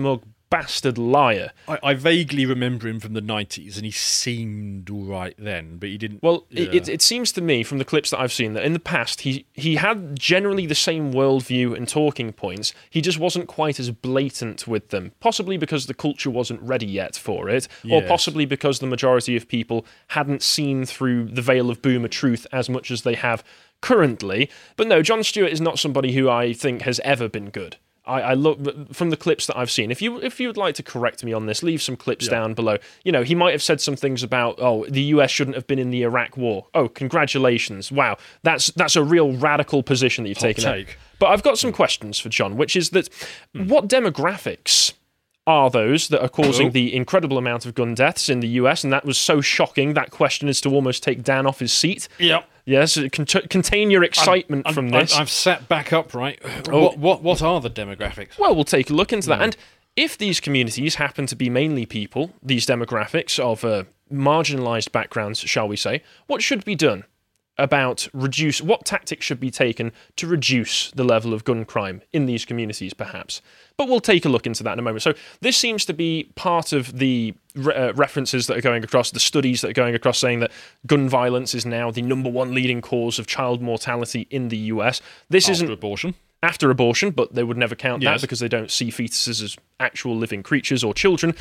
bastard liar. I vaguely remember him from the 90s, and he seemed all right then, but he didn't... Well, it seems to me, from the clips that I've seen, that in the past, he had generally the same worldview and talking points. He just wasn't quite as blatant with them, possibly because the culture wasn't ready yet for it, or possibly because the majority of people hadn't seen through the veil of boomer truth as much as they have currently. But no, Jon Stewart is not somebody who I think has ever been good. I look from the clips that I've seen. If you would like to correct me on this, leave some clips down below. You know, he might have said some things about, the US shouldn't have been in the Iraq War. Oh, congratulations! Wow, that's a real radical position that you've taken. Take. But I've got some questions for John, which is that what demographics are those that are causing the incredible amount of gun deaths in the US? And that was so shocking. That question is to almost take Dan off his seat. Yep. Yes, contain your excitement from this. I've sat back upright. What are the demographics? Well, we'll take a look into that. And if these communities happen to be mainly people, these demographics of marginalised backgrounds, shall we say, what should be done about what tactics should be taken to reduce the level of gun crime in these communities, perhaps? But we'll take a look into that in a moment. So this seems to be part of the references that are going across, the studies that are going across, saying that gun violence is now the number one leading cause of child mortality in the US. This isn't abortion. After abortion, but they would never count that because they don't see fetuses as actual living creatures or children.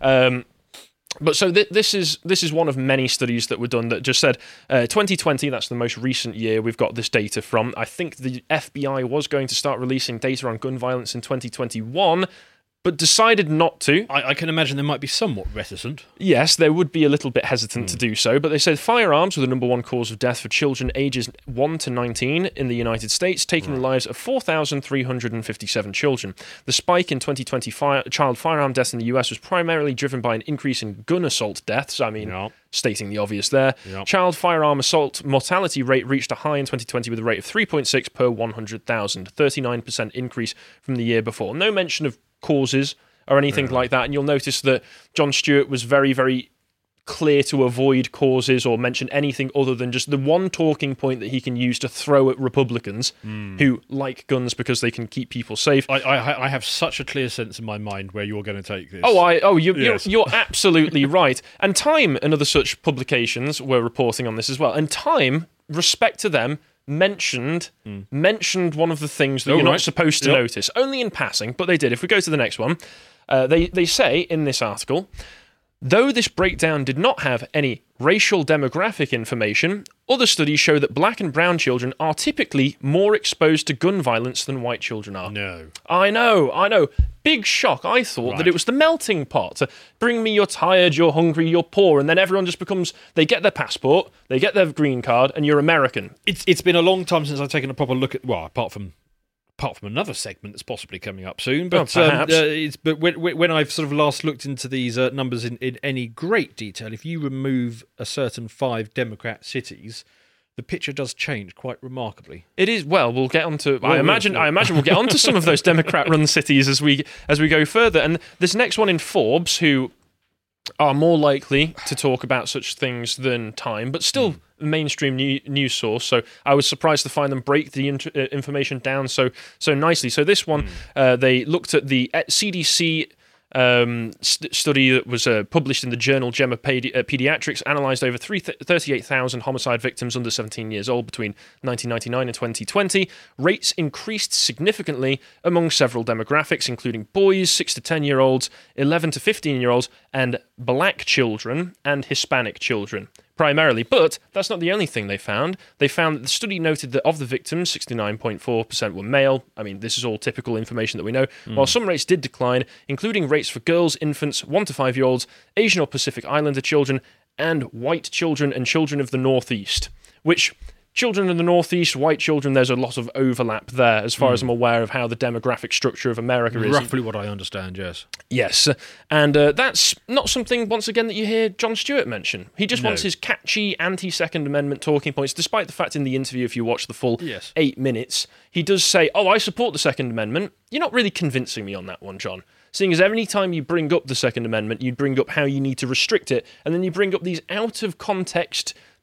But so this is one of many studies that were done that just said 2020, that's the most recent year we've got this data from. I think the FBI was going to start releasing data on gun violence in 2021, but decided not to. I can imagine they might be somewhat reticent. Yes, they would be a little bit hesitant to do so, but they said firearms were the number one cause of death for children ages 1 to 19 in the United States, taking the lives of 4,357 children. The spike in 2020 child firearm deaths in the US was primarily driven by an increase in gun assault deaths. I mean, stating the obvious there. Child firearm assault mortality rate reached a high in 2020 with a rate of 3.6 per 100,000, 39% increase from the year before. No mention of causes or anything like that, and you'll notice that Jon Stewart was very, very clear to avoid causes or mention anything other than just the one talking point that he can use to throw at Republicans who like guns because they can keep people safe. I have such a clear sense in my mind where you're going to take this. You're absolutely right. And Time and other such publications were reporting on this as well. And Time, respect to them, mentioned one of the things that you're not supposed to notice, only in passing, but they did. If we go to the next one, they say in this article, though this breakdown did not have any racial demographic information, other studies show that black and brown children are typically more exposed to gun violence than white children are. No. I know. Big shock. I thought that it was the melting pot. Bring me, you're tired, you're hungry, you're poor, and then everyone just becomes, they get their passport, they get their green card, and you're American. It's been a long time since I've taken a proper look at, well, apart from another segment that's possibly coming up soon, but perhaps. But when I've sort of last looked into these numbers in any great detail, if you remove a certain 5 Democrat cities, the picture does change quite remarkably. It is. Well, we'll get onto. I imagine we'll get onto some of those Democrat-run cities as we go further. And this next one in Forbes, who are more likely to talk about such things than Time, but still a mainstream news source. So I was surprised to find them break the information down so nicely. So this one, they looked at the CDC study that was published in the journal JAMA Pediatrics, analysed over 38,000 homicide victims under 17 years old between 1999 and 2020. Rates increased significantly among several demographics, including boys, 6 to 10-year-olds, 11 to 15-year-olds, and black children and Hispanic children. Primarily, but that's not the only thing they found. They found that the study noted that of the victims, 69.4% were male. I mean, this is all typical information that we know. While some rates did decline, including rates for girls, infants, 1 to 5-year-olds, Asian or Pacific Islander children, and white children and children of the Northeast, which... Children in the Northeast, white children, there's a lot of overlap there as far as I'm aware of how the demographic structure of America is. Roughly what I understand, yes. Yes, and that's not something, once again, that you hear Jon Stewart mention. He just wants his catchy anti-Second Amendment talking points, despite the fact in the interview, if you watch the full 8 minutes, he does say, I support the Second Amendment. You're not really convincing me on that one, John. Seeing as every time you bring up the Second Amendment, you bring up how you need to restrict it, and then you bring up these out-of-context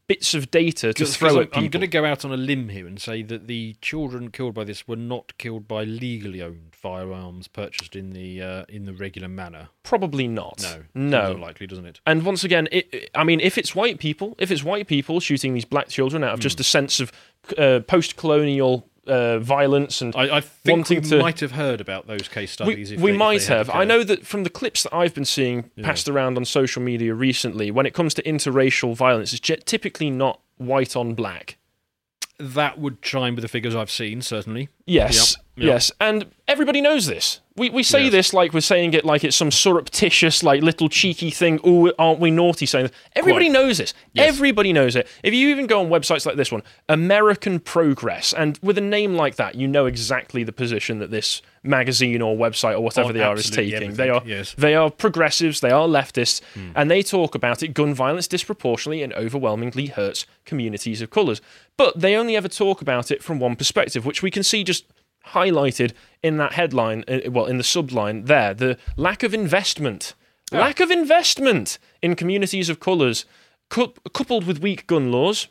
bits of data to throw at people. I'm going to go out on a limb here and say that the children killed by this were not killed by legally owned firearms purchased in the regular manner. Probably not. No. Seems unlikely, doesn't it? And once again, if it's white people shooting these black children out of just a sense of post-colonial violence, and I think wanting we to, might have heard about those case studies. We might have. I know that from the clips that I've been seeing passed around on social media recently, when it comes to interracial violence, it's typically not white on black. That would chime with the figures I've seen, certainly. Yes, yes. And everybody knows this. We say this like we're saying it like it's some surreptitious, like little cheeky thing. Oh, aren't we naughty saying this? Everybody knows this. Yes. Everybody knows it. If you even go on websites like this one, American Progress, and with a name like that, you know exactly the position that this magazine or website or whatever they are is taking. They are progressives, they are leftists, and they talk about it. Gun violence disproportionately and overwhelmingly hurts communities of colours. But they only ever talk about it from one perspective, which we can see just highlighted in that headline, in the subline there, the lack of investment. Lack of investment in communities of colours, coupled with weak gun laws.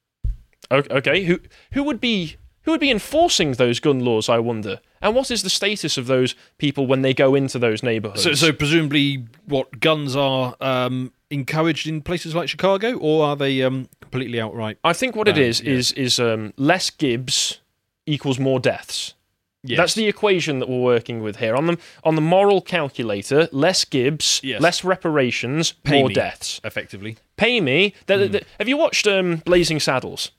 Okay, who would be enforcing those gun laws, I wonder? And what is the status of those people when they go into those neighbourhoods? So presumably, what, guns are encouraged in places like Chicago, or are they completely outright? I think what it is less Gibbs equals more deaths. Yes. That's the equation that we're working with here. On the moral calculator, less Gibbs, less reparations, more deaths. Effectively. Pay me. Have you watched Blazing Saddles?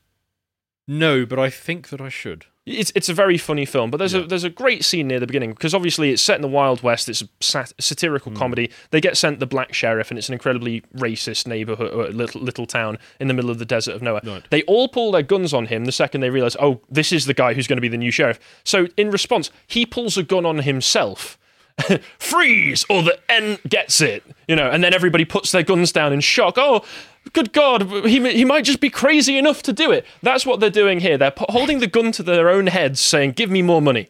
No, but I think that I should. It's a very funny film, but there's a great scene near the beginning, because obviously it's set in the Wild West, it's a satirical comedy. They get sent the black sheriff, and it's an incredibly racist neighborhood, or little town in the middle of the desert of nowhere. Right. They all pull their guns on him the second they realize, oh, this is the guy who's going to be the new sheriff. So in response, he pulls a gun on himself. Freeze, or the N gets it, and then everybody puts their guns down in shock. Oh, good God, he might just be crazy enough to do it. That's what they're doing here. They're holding the gun to their own heads, saying, give me more money,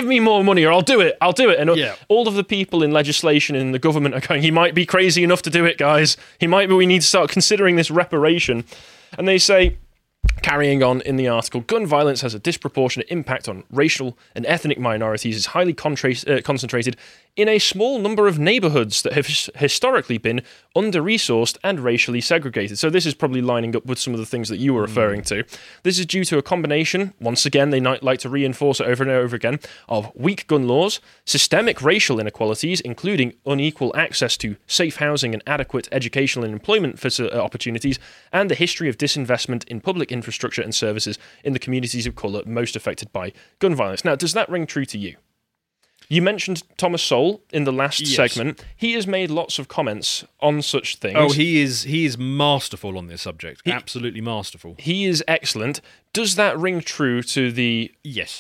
or I'll do it. And all of the people in legislation in the government are going, he might be crazy enough to do it, guys. We need to start considering this reparation. And they say, carrying on in the article, gun violence has a disproportionate impact on racial and ethnic minorities. It's highly concentrated in a small number of neighbourhoods that have historically been under-resourced and racially segregated. So this is probably lining up with some of the things that you were referring to. This is due to a combination, once again, they like to reinforce it over and over again, of weak gun laws, systemic racial inequalities, including unequal access to safe housing and adequate educational and employment opportunities, and the history of disinvestment in public infrastructure and services in the communities of colour most affected by gun violence. Now, does that ring true to you? You mentioned Thomas Sowell in the last segment. He has made lots of comments on such things. Oh, he is masterful on this subject. Absolutely masterful. He is excellent. Does that ring true to the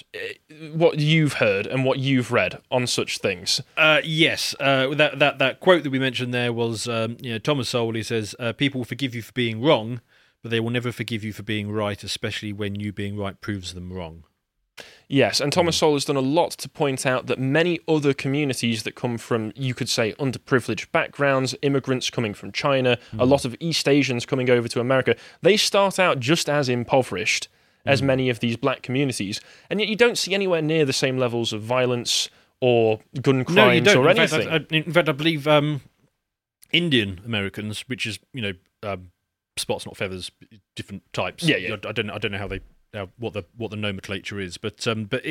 what you've heard and what you've read on such things? Yes. That quote that we mentioned there was Thomas Sowell. He says, "People will forgive you for being wrong, but they will never forgive you for being right, especially when you being right proves them wrong." Yes, and Thomas Sowell has done a lot to point out that many other communities that come from, you could say, underprivileged backgrounds, immigrants coming from China, a lot of East Asians coming over to America, they start out just as impoverished as many of these black communities, and yet you don't see anywhere near the same levels of violence or gun crimes or anything. In fact, I believe Indian Americans, which is, spots not feathers, different types. Yeah. I don't know how they... what the nomenclature is, but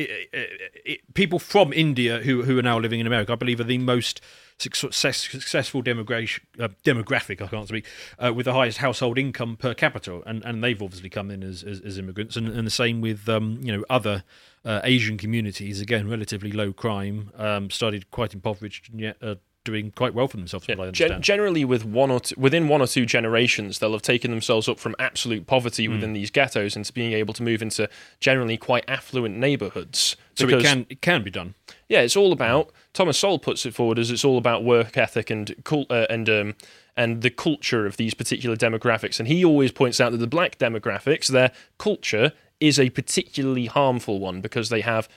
people from India who are now living in America, I believe, are the most successful demographic. I can't speak with the highest household income per capita, and they've obviously come in as immigrants, and the same with other Asian communities. Again, relatively low crime, started quite impoverished, and yet doing quite well for themselves. What I understand. Generally, within one or two generations, they'll have taken themselves up from absolute poverty within these ghettos into being able to move into generally quite affluent neighbourhoods. So it can be done. Yeah, it's all about. Thomas Sowell puts it forward as it's all about work ethic and the culture of these particular demographics, and he always points out that the black demographics, their culture is a particularly harmful one because they have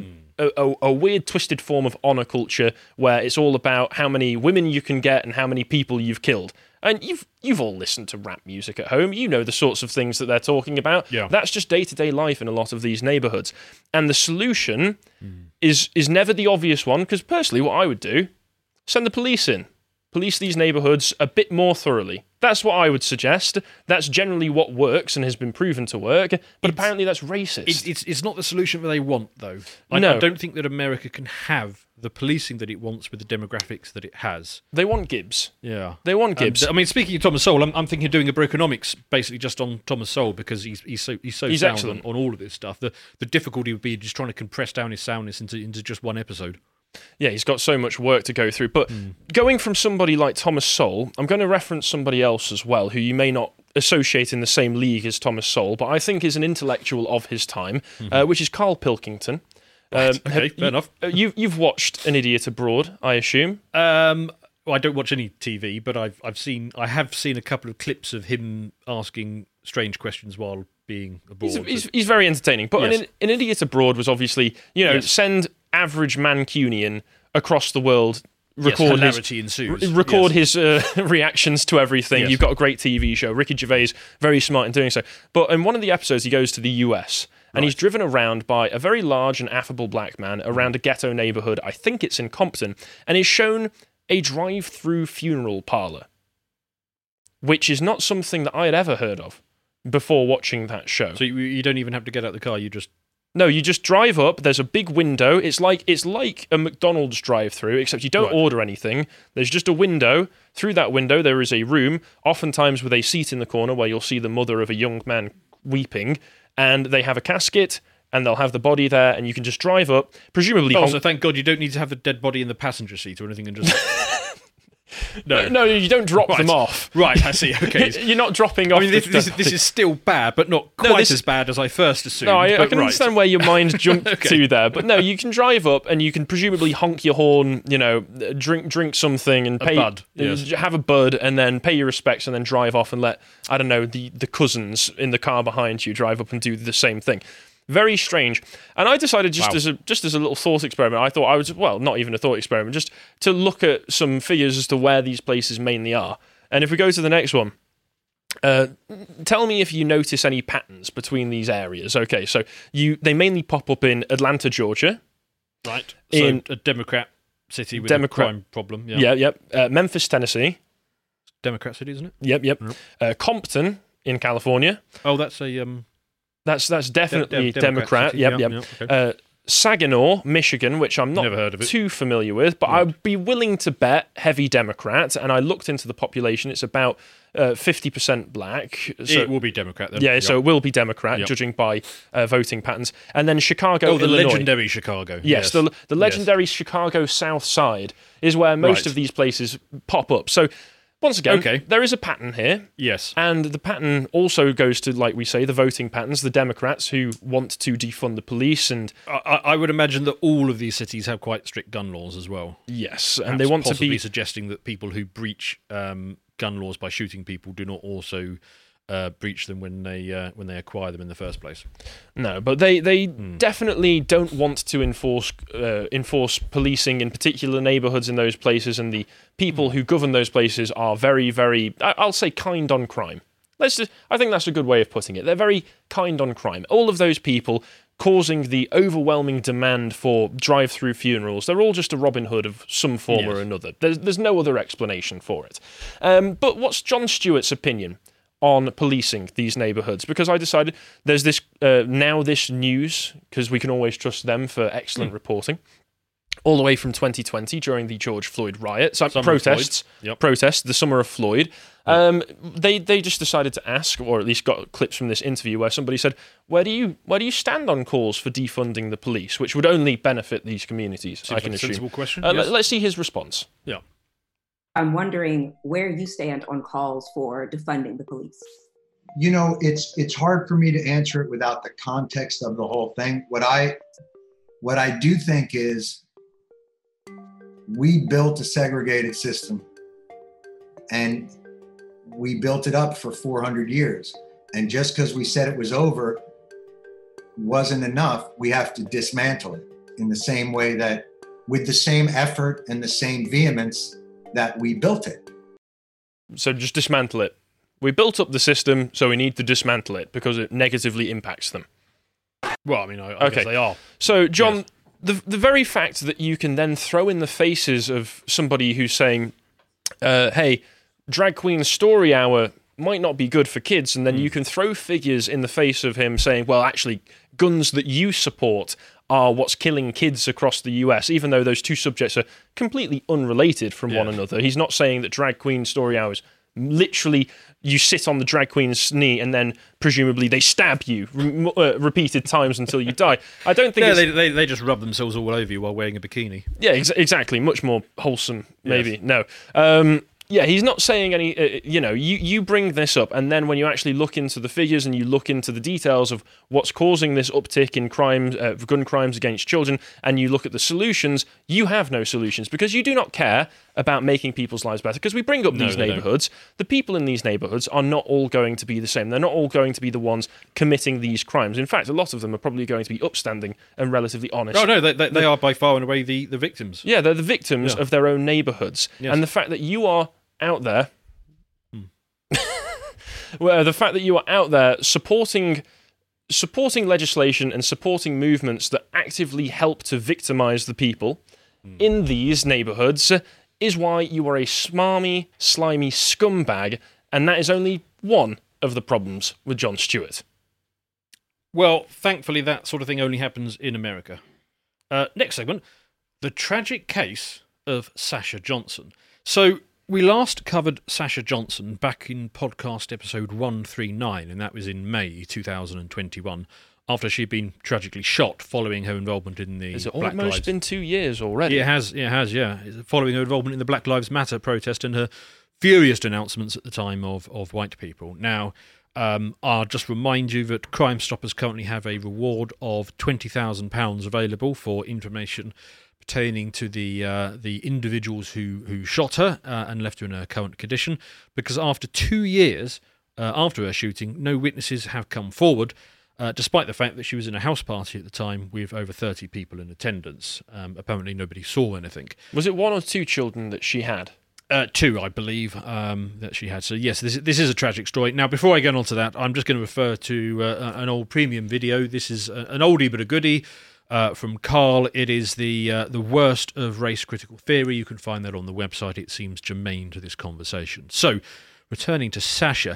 a weird twisted form of honor culture where it's all about how many women you can get and how many people you've killed. And you've all listened to rap music at home. You know the sorts of things that they're talking about. Yeah. That's just day-to-day life in a lot of these neighborhoods. And the solution is never the obvious one, because personally what I would do, send the police in. Police these neighborhoods a bit more thoroughly. That's what I would suggest. That's generally what works and has been proven to work, but apparently that's racist. It's not the solution that they want, though. No. I don't think that America can have the policing that it wants with the demographics that it has. They want Gibbs. Yeah. They want Gibbs. I mean, speaking of Thomas Sowell, I'm thinking of doing a Brokenomics basically just on Thomas Sowell, because he's so sound excellent on all of this stuff. The difficulty would be just trying to compress down his soundness into just one episode. Yeah, he's got so much work to go through. But going from somebody like Thomas Sowell, I'm going to reference somebody else as well, who you may not associate in the same league as Thomas Sowell, but I think is an intellectual of his time, which is Carl Pilkington. Right, okay, fair enough. You've watched An Idiot Abroad, I assume. Well, I don't watch any TV, but I have seen a couple of clips of him asking strange questions while being abroad. He's very entertaining. But Yes. An Idiot Abroad was obviously, send average Mancunian across the world, record hilarity ensues. his reactions to everything. Yes. You've got a great TV show. Ricky Gervais, very smart in doing so. But in one of the episodes, he goes to the US. And he's driven around by a very large and affable black man around a ghetto neighborhood. I think it's in Compton. And he's shown a drive-through funeral parlor, which is not something that I had ever heard of before watching that show. So you don't even have to get out of the car. You just No, you just drive up. There's a big window. It's like a McDonald's drive-through, except you don't order anything. There's just a window. Through that window, there is a room, oftentimes with a seat in the corner where you'll see the mother of a young man weeping, and they have a casket, and they'll have the body there, and you can just drive up, presumably. so thank God you don't need to have the dead body in the passenger seat or anything, and just. No, you don't drop them off. Right, I see. Okay. You're not dropping off. I mean, this is still bad, but not quite as bad as I first assumed. No, I can understand where your mind jumped to there, but no, you can drive up and you can presumably honk your horn, drink something and pay, bud, yes. have a bud, and then pay your respects, and then drive off and let the cousins in the car behind you drive up and do the same thing. Very strange. And I decided just as a little thought experiment, I thought I was, well, not even a thought experiment, just to look at some figures as to where these places mainly are. And if we go to the next one, tell me if you notice any patterns between these areas. Okay, so they mainly pop up in Atlanta, Georgia. Right. So in a Democrat city with a crime problem. Yeah, yep. Memphis, Tennessee. Democrat city, isn't it? Yep. Yep. Compton in California. Oh, that's a... That's definitely Democrat. city. Yep. Okay. Saginaw, Michigan, which I'm not Never heard of it. too familiar with, but I'd be willing to bet heavy Democrat. And I looked into the population; it's about 50% black. So, it will be Democrat then. Yeah, so it will be Democrat, judging by voting patterns. And then Chicago, the Illinois. legendary Chicago. Yes, the legendary Chicago South Side is where most of these places pop up. So. Once again, there is a pattern here. Yes. And the pattern also goes to, like we say, the voting patterns, the Democrats who want to defund the police. And I would imagine that all of these cities have quite strict gun laws as well. Yes, Perhaps and they want to possibly be suggesting that people who breach gun laws by shooting people do not also breach them when they acquire them in the first place. No, but they definitely don't want to enforce policing in particular neighborhoods in those places, and the people who govern those places are very, very, I'll say, kind on crime. I think that's a good way of putting it. They're very kind on crime. All of those people causing the overwhelming demand for drive-through funerals, they're all just a Robin Hood of some form or another. There's no other explanation for it. But what's Jon Stewart's opinion on policing these neighborhoods? Because I decided there's this this news, because we can always trust them for excellent reporting, all the way from 2020 during the George Floyd riots, protests, the Summer of Floyd. They just decided to ask, or at least got clips from this interview where somebody said, "Where do you stand on calls for defunding the police, which would only benefit these communities?" Seems I can like a assume. sensible question. Let's see his response. Yeah. I'm wondering where you stand on calls for defunding the police. It's hard for me to answer it without the context of the whole thing. What I do think is we built a segregated system, and we built it up for 400 years. And just because we said it was over wasn't enough, we have to dismantle it in the same way that, with the same effort and the same vehemence that we built it. So just dismantle it. We built up the system, so we need to dismantle it because it negatively impacts them. Well, I mean, I guess they are. So, John, Yes. the very fact that you can then throw in the faces of somebody who's saying, hey, drag queen story hour might not be good for kids, and then you can throw figures in the face of him saying, well, actually, guns that you support are what's killing kids across the US, even though those two subjects are completely unrelated from one another. He's not saying that drag queen story hours literally you sit on the drag queen's knee and then presumably they stab you repeated times until you die. I don't think they just rub themselves all over you while wearing a bikini. Yeah, exactly. Much more wholesome, maybe. Yes. No. Yeah, he's not saying any, you bring this up, and then when you actually look into the figures and you look into the details of what's causing this uptick in crimes, gun crimes against children, and you look at the solutions, you have no solutions because you do not care about making people's lives better. Because we bring up these neighbourhoods, the people in these neighbourhoods are not all going to be the same. They're not all going to be the ones committing these crimes. In fact, a lot of them are probably going to be upstanding and relatively honest. Oh, no, they are by far and away the victims. Yeah, they're the victims of their own neighbourhoods. Yes. And the fact that you are out there, well, the fact that you are out there supporting legislation and supporting movements that actively help to victimise the people in these neighbourhoods is why you are a smarmy, slimy scumbag, and that is only one of the problems with Jon Stewart. Well, thankfully that sort of thing only happens in America. Next segment, the tragic case of Sasha Johnson. So, we last covered Sasha Johnson back in podcast episode 139, and that was in May 2021, after she'd been tragically shot following her involvement in the Has it Black almost Lives... been 2 years already? It has, yeah. Following her involvement in the Black Lives Matter protest and her furious denouncements at the time of white people. Now, I'll just remind you that Crime Stoppers currently have a reward of £20,000 available for information pertaining to the individuals who shot her and left her in her current condition, because after 2 years after her shooting, no witnesses have come forward, despite the fact that she was in a house party at the time with over 30 people in attendance. Apparently nobody saw anything. Was it 1 or 2 children that she had? 2, I believe, that she had. So yes, this is a tragic story. Now, before I get on to that, I'm just going to refer to an old premium video. This is an oldie but a goodie. From Carl. It is the worst of race critical theory. You can find that on the website. It seems germane to this conversation. So, returning to Sasha,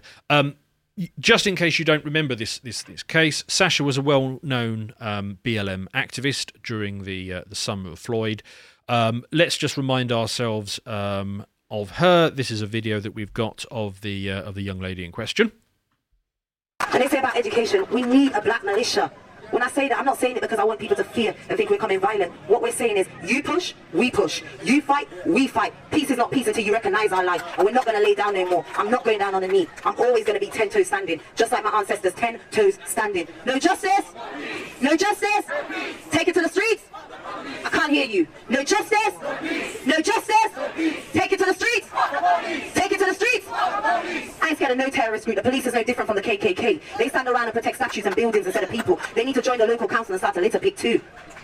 just in case you don't remember this case, Sasha was a well-known BLM activist during the summer of Floyd. Let's just remind ourselves of her. This is a video that we've got of the young lady in question. And they say about education, we need a black militia. When I say that, I'm not saying it because I want people to fear and think we're coming violent. What we're saying is, you push, we push. You fight, we fight. Peace is not peace until you recognise our life. And we're not going to lay down no more. I'm not going down on a knee. I'm always going to be 10 toes standing. Just like my ancestors, 10 toes standing. No justice? No justice? Take it to the streets? I can't hear you. No justice? No justice? Take it to the streets? Take it to the streets? I ain't scared of no terrorist group. The police is no different from the KKK. They stand around and protect statues and buildings instead of people. They need to join the local council and start to litter pig too.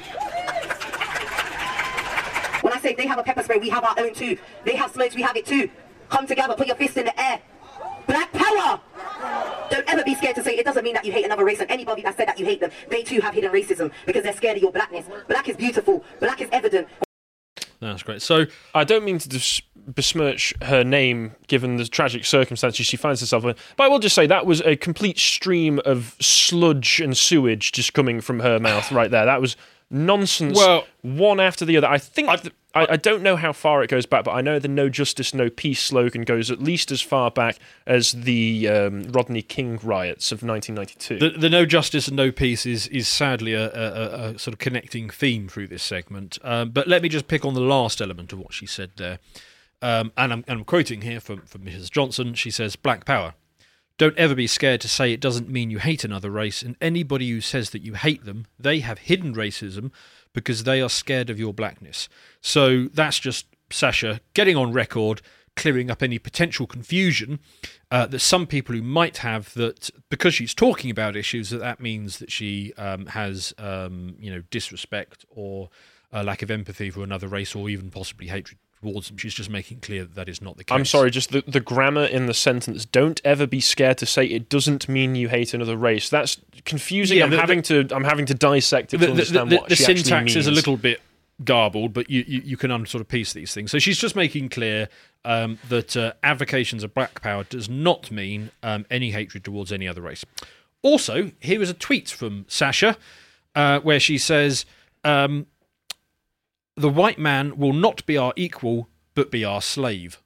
When I say they have a pepper spray, we have our own too. They have smokes, we have it too. Come together, put your fist in the air. Black power! Don't ever be scared to say it doesn't mean that you hate another race, and anybody that said that you hate them, they too have hidden racism because they're scared of your blackness. Black is beautiful. Black is evident. That's great. So I don't mean to besmirch her name given the tragic circumstances she finds herself in, but I will just say that was a complete stream of sludge and sewage just coming from her mouth right there. That was nonsense, one after the other. I think I don't know how far it goes back, but I know the No Justice, No Peace slogan goes at least as far back as the Rodney King riots of 1992. The No Justice and No Peace is sadly a sort of connecting theme through this segment. But let me just pick on the last element of what she said there. And I'm quoting here from Mrs. Johnson. She says, "Black power. Don't ever be scared to say it doesn't mean you hate another race, and anybody who says that you hate them, they have hidden racism because they are scared of your blackness." So that's just Sasha getting on record, clearing up any potential confusion that some people who might have, that because she's talking about issues, that means that she has disrespect or a lack of empathy for another race, or even possibly hatred towards them. She's just making clear that is not the case. I'm sorry, just the grammar in the sentence. Don't ever be scared to say it doesn't mean you hate another race. That's confusing. Yeah, I'm having to dissect it to understand what the she actually syntax means. is a little bit garbled, but you can sort of piece these things. So she's just making clear that avocations of black power does not mean any hatred towards any other race. Also, here is a tweet from Sasha where she says, the white man will not be our equal, but be our slave.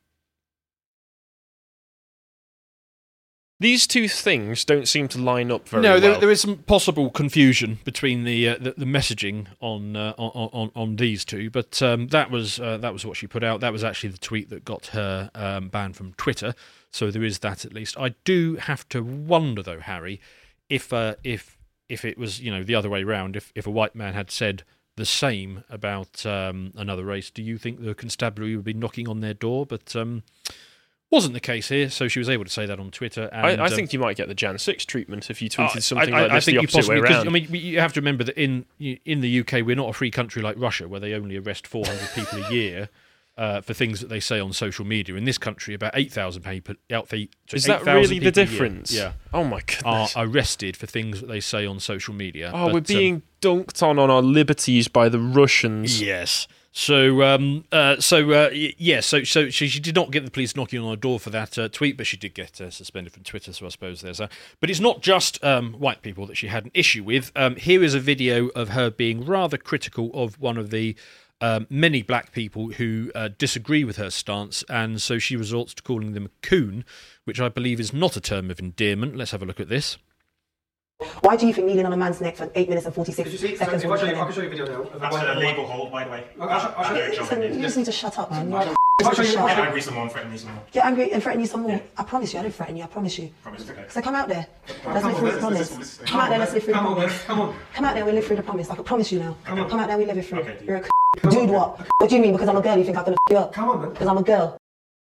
These two things don't seem to line up very well. No, there is some possible confusion between the messaging on these two, but that was what she put out. That was actually the tweet that got her banned from Twitter. So there is that at least. I do have to wonder though, Harry, if it was the other way round, if a white man had said the same about another race, do you think the constabulary would be knocking on their door? But wasn't the case here, so she was able to say that on Twitter. And, I think you might get the Jan 6 treatment if you tweeted something like this the opposite way around. I mean, you have to remember that in the UK, we're not a free country like Russia, where they only arrest 400 people a year for things that they say on social media. In this country, about 8,000 people Is that really the difference? Yeah. Oh my goodness. Are arrested for things that they say on social media. Oh, we're being dunked on our liberties by the Russians. Yes. So she did not get the police knocking on her door for that tweet, but she did get suspended from Twitter, so I suppose there's that. But it's not just white people that she had an issue with. Here is a video of her being rather critical of one of the many black people who disagree with her stance, and so she resorts to calling them a coon, which I believe is not a term of endearment. Let's have a look at this. Why do you think kneeling on a man's neck for 8 minutes and 46 seconds? I can show you a video now. That's a legal hold, by the way. You just need to shut up, man. Get angry some more and threaten me some more. Get angry and threaten you some more. I promise you, I don't threaten you, I promise you. So come out there. Let's live through the promise. Come out there, let's live through the promise. Come out there, we live through the promise. I can promise you now. Come out there, we live it through. You're a dude, what? What do you mean? Because I'm a girl, you think I can you up? Come on, man. Because I'm a girl.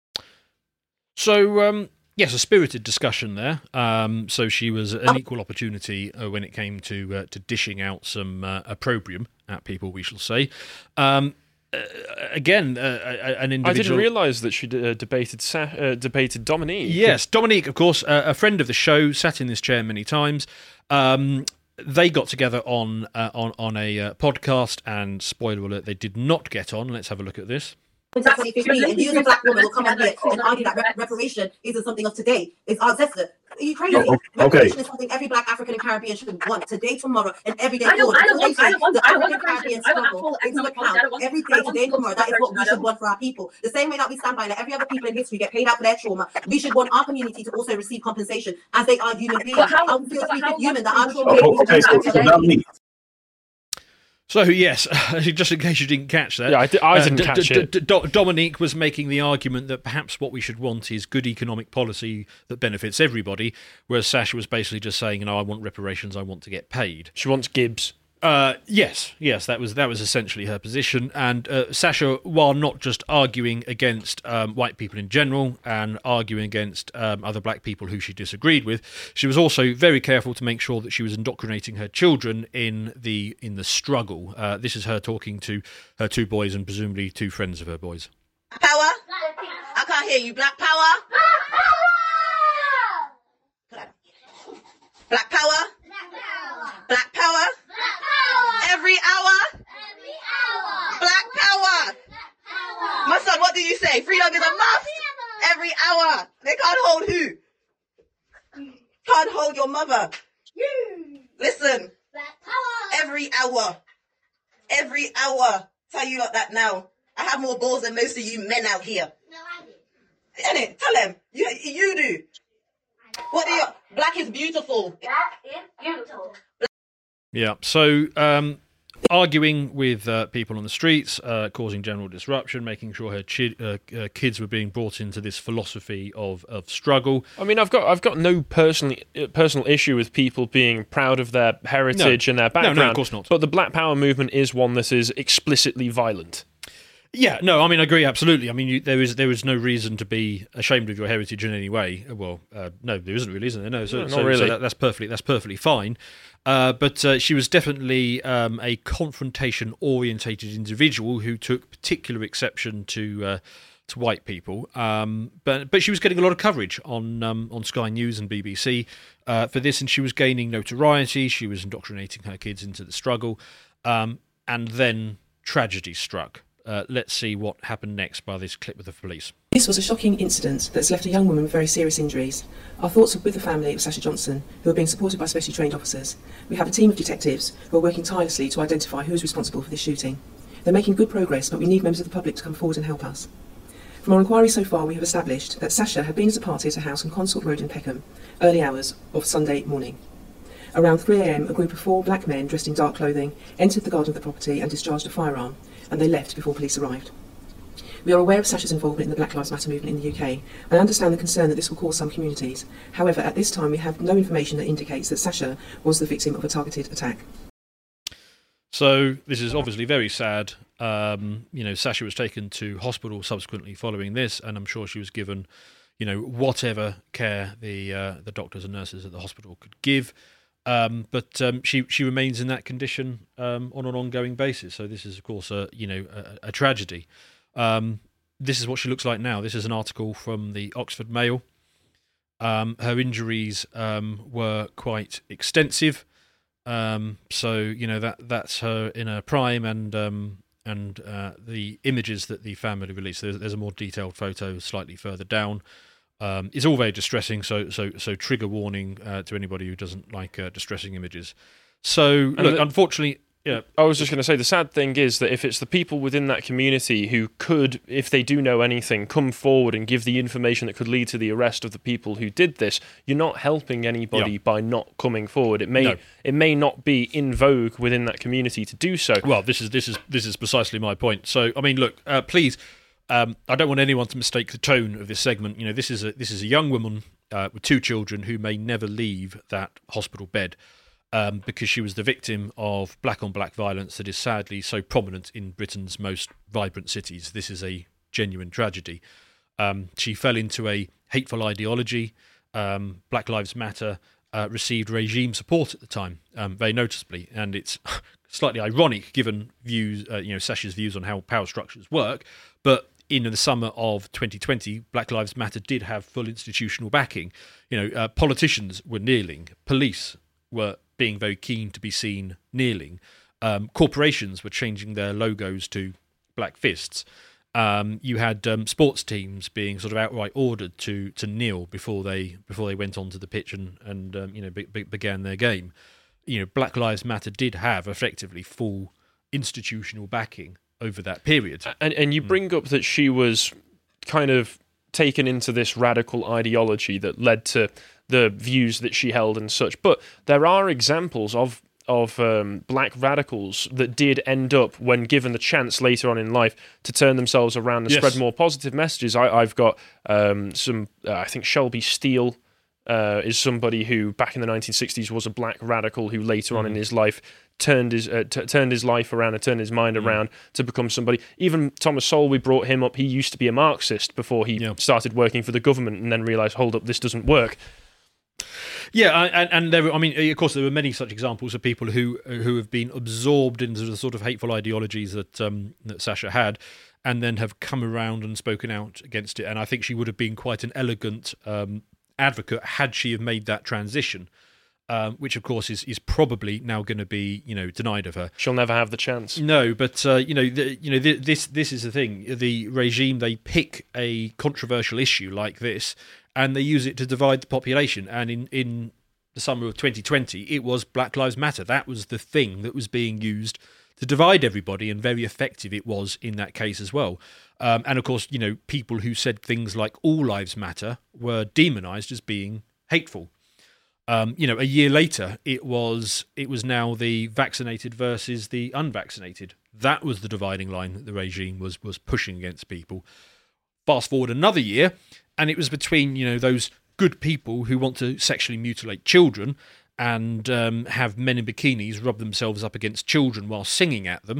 So, yes, a spirited discussion there. So she was an equal opportunity when it came to dishing out some opprobrium at people, we shall say. Again, an individual... I didn't realise that she debated Dominique. Yes, Dominique, of course, a friend of the show, sat in this chair many times. They got together on a podcast, and spoiler alert, they did not get on. Let's have a look at this. 2015, and you as a black woman will come on here and argue that reparation isn't something of today. It's our ancestor. Are you crazy? Okay. Reparation is something every black African and Caribbean should want today, tomorrow, and every day forward. The African Caribbean struggle into account every day, today, tomorrow. That is what we should want for our people. The same way that we stand by that every other people in history get paid out for their trauma, we should want our community to also receive compensation as they are human beings. I would feel human that our trauma. So, yes, just in case you didn't catch that. Yeah, I didn't catch it. Dominique was making the argument that perhaps what we should want is good economic policy that benefits everybody, whereas Sasha was basically just saying, I want reparations, I want to get paid. She wants Gibbs. Yes, that was essentially her position. And Sasha, while not just arguing against white people in general and arguing against other black people who she disagreed with, she was also very careful to make sure that she was indoctrinating her children in the struggle. This is her talking to her two boys and presumably two friends of her boys. Power? I can't hear you. Black power? Black power? Black power? Every hour? Black power? My son, what do you say? Freedom is a must? Every hour. They can't hold who? Can't hold your mother. Listen. Every hour. Every hour. Tell you like that now. I have more balls than most of you men out here. No, I do. Innit? Tell them. You do. What do you... Black is beautiful. Black is beautiful. Yeah, so arguing with people on the streets, causing general disruption, making sure her kids were being brought into this philosophy of struggle. I mean, I've got no personal issue with people being proud of their heritage and their background. No, of course not. But the Black Power movement is one that is explicitly violent. Yeah, no, I mean, I agree absolutely. I mean, there is no reason to be ashamed of your heritage in any way. Well, no, there isn't really, isn't there? No, not really. So that's perfectly fine. But she was definitely a confrontation-orientated individual who took particular exception to white people. But she was getting a lot of coverage on Sky News and BBC for this, and she was gaining notoriety. She was indoctrinating her kids into the struggle, and then tragedy struck. Let's see what happened next by this clip with the police. This was a shocking incident that's left a young woman with very serious injuries. Our thoughts are with the family of Sasha Johnson, who are being supported by specially trained officers. We have a team of detectives who are working tirelessly to identify who is responsible for this shooting. They're making good progress, but we need members of the public to come forward and help us. From our inquiry so far, we have established that Sasha had been at a party at a house on Consort Road in Peckham, early hours of Sunday morning. Around 3 a.m, a group of 4 black men dressed in dark clothing entered the garden of the property and discharged a firearm, and they left before police arrived. We are aware of Sasha's involvement in the Black Lives Matter movement in the UK and understand the concern that this will cause some communities. However, at this time we have no information that indicates that Sasha was the victim of a targeted attack. So this is obviously very sad. Sasha was taken to hospital subsequently following this, and I'm sure she was given, whatever care the doctors and nurses at the hospital could give. But she remains in that condition on an ongoing basis. So this is, of course, a tragedy. This is what she looks like now. This is an article from the Oxford Mail. Her injuries were quite extensive. So that's her in her prime, and the images that the family released. There's a more detailed photo slightly further down. It's all very distressing, so trigger warning to anybody who doesn't like distressing images. So, look, unfortunately... Yeah, I was just going to say, the sad thing is that if it's the people within that community who could, if they do know anything, come forward and give the information that could lead to the arrest of the people who did this, you're not helping anybody by not coming forward. It may not be in vogue within that community to do so. Well, this is precisely my point. So, I mean, look, please... I don't want anyone to mistake the tone of this segment. This is a young woman with 2 children who may never leave that hospital bed because she was the victim of black-on-black violence that is sadly so prominent in Britain's most vibrant cities. This is a genuine tragedy. She fell into a hateful ideology. Black Lives Matter received regime support at the time, very noticeably, and it's slightly ironic given views, Sasha's views on how power structures work, but in the summer of 2020, Black Lives Matter did have full institutional backing. Politicians were kneeling. Police were being very keen to be seen kneeling. Corporations were changing their logos to black fists. You had sports teams being sort of outright ordered to kneel before they went onto the pitch and began their game. Black Lives Matter did have effectively full institutional backing over that period. And you bring up that she was kind of taken into this radical ideology that led to the views that she held and such. But there are examples of black radicals that did end up, when given the chance later on in life, to turn themselves around and spread more positive messages. I've got I think Shelby Steele is somebody who back in the 1960s was a black radical who later on in his life turned his life around and turned his mind around to become somebody. Even Thomas Sowell, we brought him up. He used to be a Marxist before he started working for the government and then realised, hold up, this doesn't work. Yeah, and there, I mean, of course, there were many such examples of people who have been absorbed into the sort of hateful ideologies that Sasha had, and then have come around and spoken out against it. And I think she would have been quite an elegant advocate had she have made that transition, which of course is probably now going to be denied of her. She'll never have the chance. No, but this is the thing. The regime, they pick a controversial issue like this, and they use it to divide the population. And in the summer of 2020, it was Black Lives Matter. That was the thing that was being used to divide everybody, and very effective it was in that case as well. And of course, people who said things like all lives matter were demonized as being hateful. A year later, it was now the vaccinated versus the unvaccinated. That was the dividing line that the regime was pushing against people. Fast forward another year, and it was between those good people who want to sexually mutilate children and have men in bikinis rub themselves up against children while singing at them,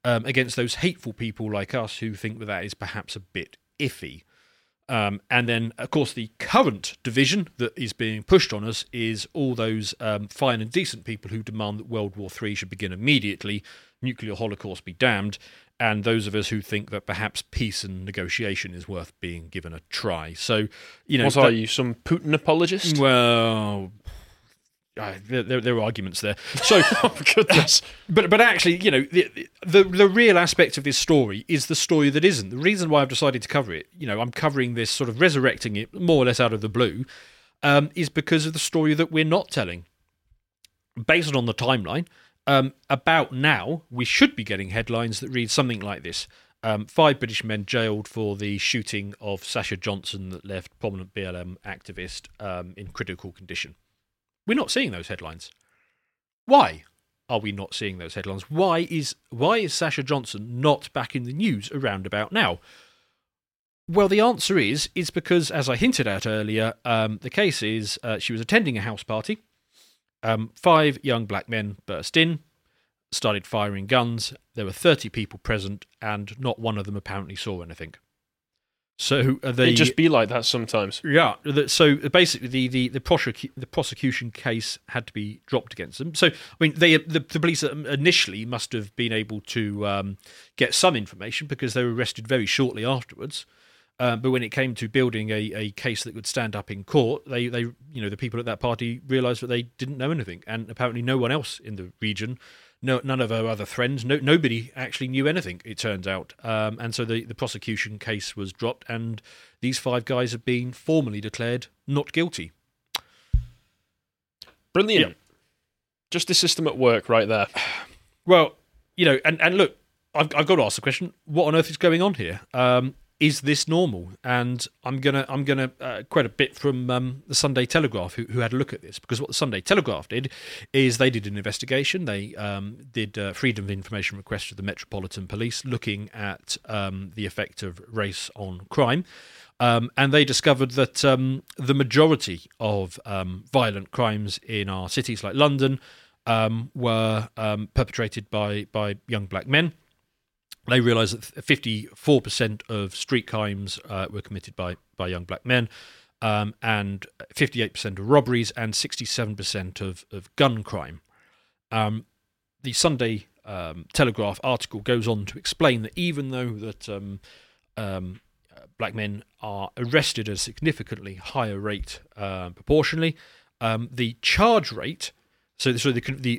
against those hateful people like us who think that is perhaps a bit iffy. And then, of course, the current division that is being pushed on us is all those fine and decent people who demand that World War III should begin immediately, nuclear holocaust be damned, and those of us who think that perhaps peace and negotiation is worth being given a try. So, what are you, some Putin apologist? Well, there are arguments there. So, oh goodness. But actually, the real aspect of this story is the story that isn't. The reason why I've decided to cover it, I'm covering this, sort of resurrecting it more or less out of the blue, is because of the story that we're not telling. Based on the timeline, about now, we should be getting headlines that read something like this. 5 British men jailed for the shooting of Sasha Johnson that left prominent BLM activist in critical condition. We're not seeing those headlines. Why are we not seeing those headlines? Why is Sasha Johnson not back in the news around about now? Well, the answer is because, as I hinted at earlier, the case is she was attending a house party. 5 young black men burst in, started firing guns. There were 30 people present, and not one of them apparently saw anything. So it just be like that sometimes. Yeah. So basically, the prosecution case had to be dropped against them. So I mean, the police initially must have been able to get some information because they were arrested very shortly afterwards. But when it came to building a case that would stand up in court, they the people at that party realised that they didn't know anything, and apparently no one else in the region. No, none of her other friends. Nobody actually knew anything, it turns out. And so the prosecution case was dropped, and these 5 guys have been formally declared not guilty. Brilliant. Yeah. Justice system at work right there. Well, and look, I've got to ask the question, what on earth is going on here? Is this normal? And I'm gonna quote a bit from the Sunday Telegraph, who had a look at this, because what the Sunday Telegraph did is they did an investigation. They did freedom of information requests to the Metropolitan Police, looking at the effect of race on crime, and they discovered that the majority of violent crimes in our cities, like London, were perpetrated by young black men. They realised that 54% of street crimes were committed by young black men, and 58% of robberies, and 67% of gun crime. The Sunday Telegraph article goes on to explain that even though that black men are arrested at a significantly higher rate proportionally, the charge rate, so the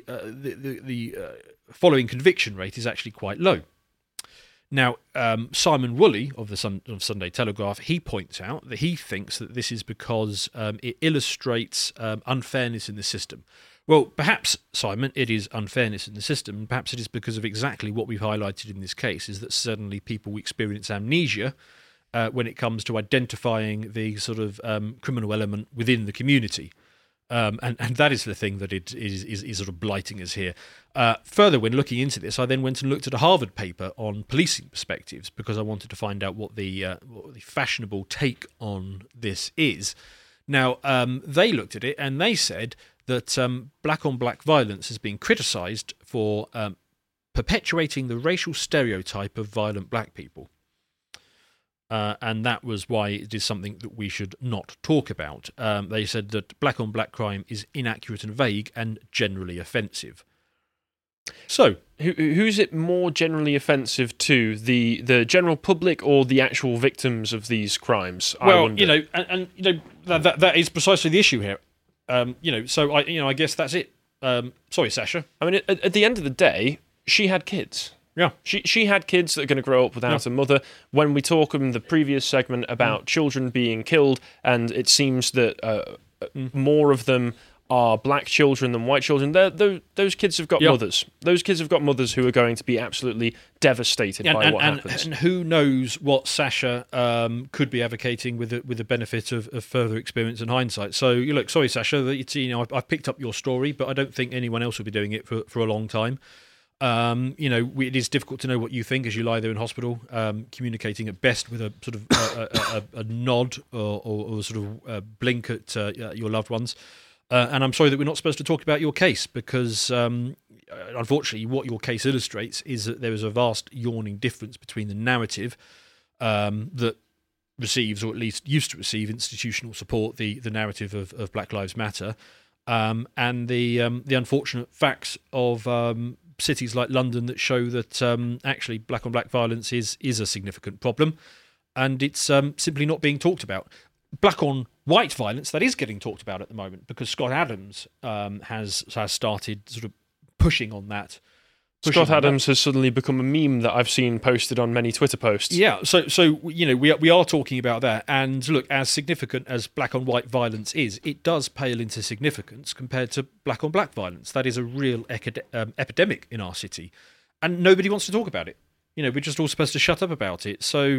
following conviction rate is actually quite low. Now, Simon Woolley of the Sunday Telegraph, he points out that he thinks that this is because it illustrates unfairness in the system. Well, perhaps, Simon, it is unfairness in the system, and perhaps it is because of exactly what we've highlighted in this case, is that suddenly people experience amnesia when it comes to identifying the sort of criminal element within the community. And that is the thing that it is sort of blighting us here. Further, when looking into this, I then went and looked at a Harvard paper on policing perspectives, because I wanted to find out what the fashionable take on this is. Now, they looked at it and they said that black-on-black violence has been criticised for perpetuating the racial stereotype of violent black people. And that was why it is something that we should not talk about. They said that black-on-black crime is inaccurate and vague and generally offensive. So, who's it more generally offensive to, the general public or the actual victims of these crimes? Well, I wonder. that is precisely the issue here. So I guess that's it. Sorry, Sasha. I mean, at the end of the day, she had kids. Yeah, she had kids that are going to grow up without a mother. When we talk in the previous segment about children being killed, and it seems that more of them are black children than white children, those kids have got mothers. Those kids have got mothers who are going to be absolutely devastated by what happens. And who knows what Sasha could be advocating with the benefit of further experience and hindsight. So, look, sorry, Sasha, that I've picked up your story, but I don't think anyone else will be doing it for a long time. It is difficult to know what you think as you lie there in hospital, communicating at best with a sort of a nod or sort of blink at your loved ones. And I'm sorry that we're not supposed to talk about your case, because unfortunately, what your case illustrates is that there is a vast yawning difference between the narrative that receives, or at least used to receive, institutional support, the narrative of Black Lives Matter, and the unfortunate facts of cities like London that show that actually black-on-black violence is a significant problem, and it's simply not being talked about. Black-on-white violence, that is getting talked about at the moment, because Scott Adams has started sort of pushing on that. Scott Adams has suddenly become a meme that I've seen posted on many Twitter posts. Yeah, so we are talking about that, and look, as significant as black-on-white violence is, it does pale into significance compared to black-on-black violence. That is a real epidemic in our city, and nobody wants to talk about it. We're just all supposed to shut up about it. So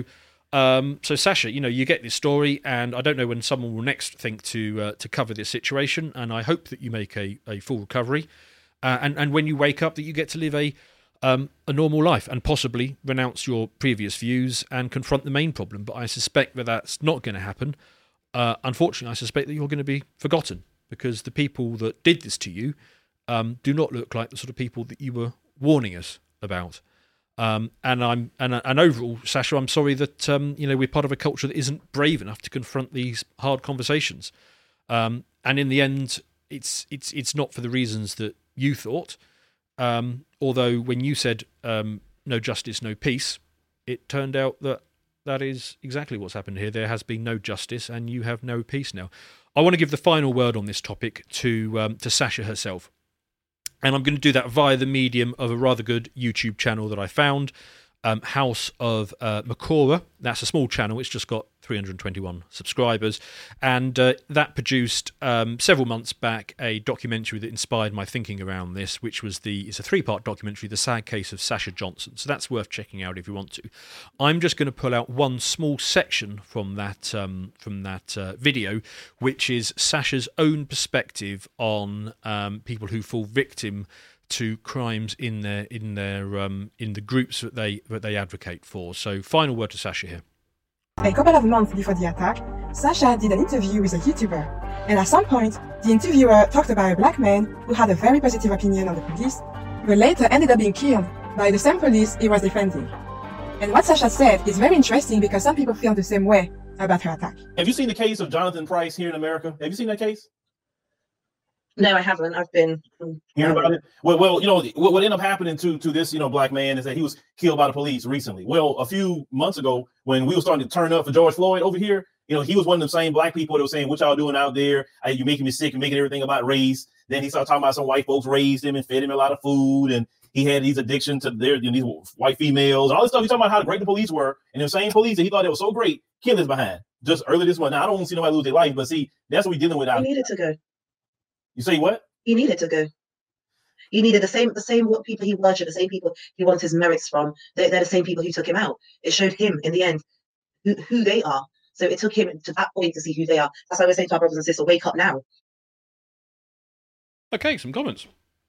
Sasha, you get this story, and I don't know when someone will next think to cover this situation, and I hope that you make a full recovery. And when you wake up, that you get to live a normal life and possibly renounce your previous views and confront the main problem. But I suspect that that's not going to happen. Unfortunately, I suspect that you're going to be forgotten, because the people that did this to you do not look like the sort of people that you were warning us about. And overall, Sasha, I'm sorry that we're part of a culture that isn't brave enough to confront these hard conversations. And in the end, it's not for the reasons that you thought, although when you said no justice, no peace, it turned out that is exactly what's happened here. There has been no justice, and you have no peace now. I want to give the final word on this topic to Sasha herself, and I'm going to do that via the medium of a rather good YouTube channel that I found, House of Makora. That's a small channel. It's just got 321 subscribers, and that produced several months back a documentary that inspired my thinking around this, which was it's a 3-part documentary, The Sad Case of Sasha Johnson. So that's worth checking out if you want to. I'm just going to pull out one small section from that video, which is Sasha's own perspective on people who fall victim to crimes in the groups that they advocate for. So final word to Sasha here. A couple of months before the attack, Sasha did an interview with a YouTuber, and at some point, the interviewer talked about a black man who had a very positive opinion on the police, but later ended up being killed by the same police he was defending. And what Sasha said is very interesting, because some people feel the same way about her attack. Have you seen the case of Jonathan Price here in America? Have you seen that case? No, I haven't. I've been hearing about it. Well, what ended up happening to this, black man is that he was killed by the police recently. Well, a few months ago, when we were starting to turn up for George Floyd over here, he was one of the same black people that was saying, "What y'all doing out there? You're making me sick and making everything about race." Then he started talking about some white folks raised him and fed him a lot of food, and he had these addictions to these white females and all this stuff. He's talking about how great the police were, and the same police that he thought they were so great killed his behind just earlier this month. Now, I don't want to see nobody lose their life, but see, that's what we're dealing with out here. He needed to go. You say what? He needed to go. He needed the same people he worshipped, the same people he wants his merits from. They're the same people who took him out. It showed him in the end who they are. So it took him to that point to see who they are. That's why we're saying to our brothers and sisters, wake up now. Okay, some comments.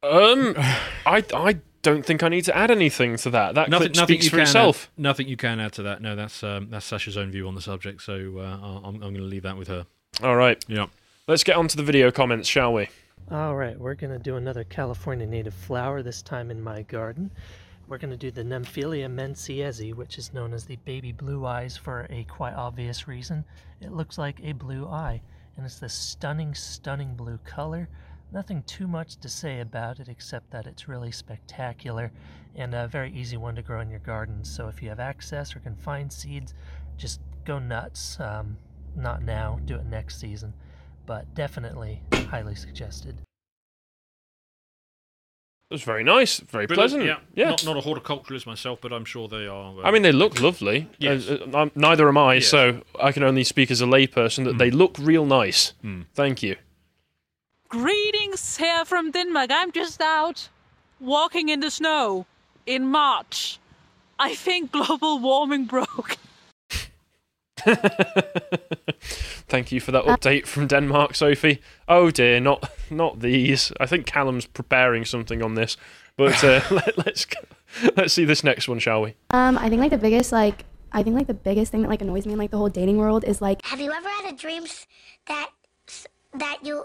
I don't think I need to add anything to that. That clip speaks for itself. Nothing you can add to that. No, that's Sasha's own view on the subject. So I'm going to leave that with her. All right. Yeah. Let's get on to the video comments, shall we? All right, we're going to do another California native flower, this time in my garden. We're going to do the Nymphaea menziesi, which is known as the baby blue eyes for a quite obvious reason. It looks like a blue eye, and it's this stunning, stunning blue color. Nothing too much to say about it except that it's really spectacular and a very easy one to grow in your garden. So if you have access or can find seeds, just go nuts. Not now, do it next season. But definitely highly suggested. It was very nice, very pleasant. Yeah. Not a horticulturalist myself, but I'm sure they are. I mean, they look lovely. Yes. Neither am I, so I can only speak as a layperson that they look real nice. Thank you. Greetings here from Denmark. I'm just out walking in the snow in March. I think global warming broke. Thank you for that update from Denmark, Sophie. Oh dear, not these. I think Callum's preparing something on this, but let's see this next one, shall we? I think the biggest thing that annoys me in the whole dating world is Have you ever had a dream that that you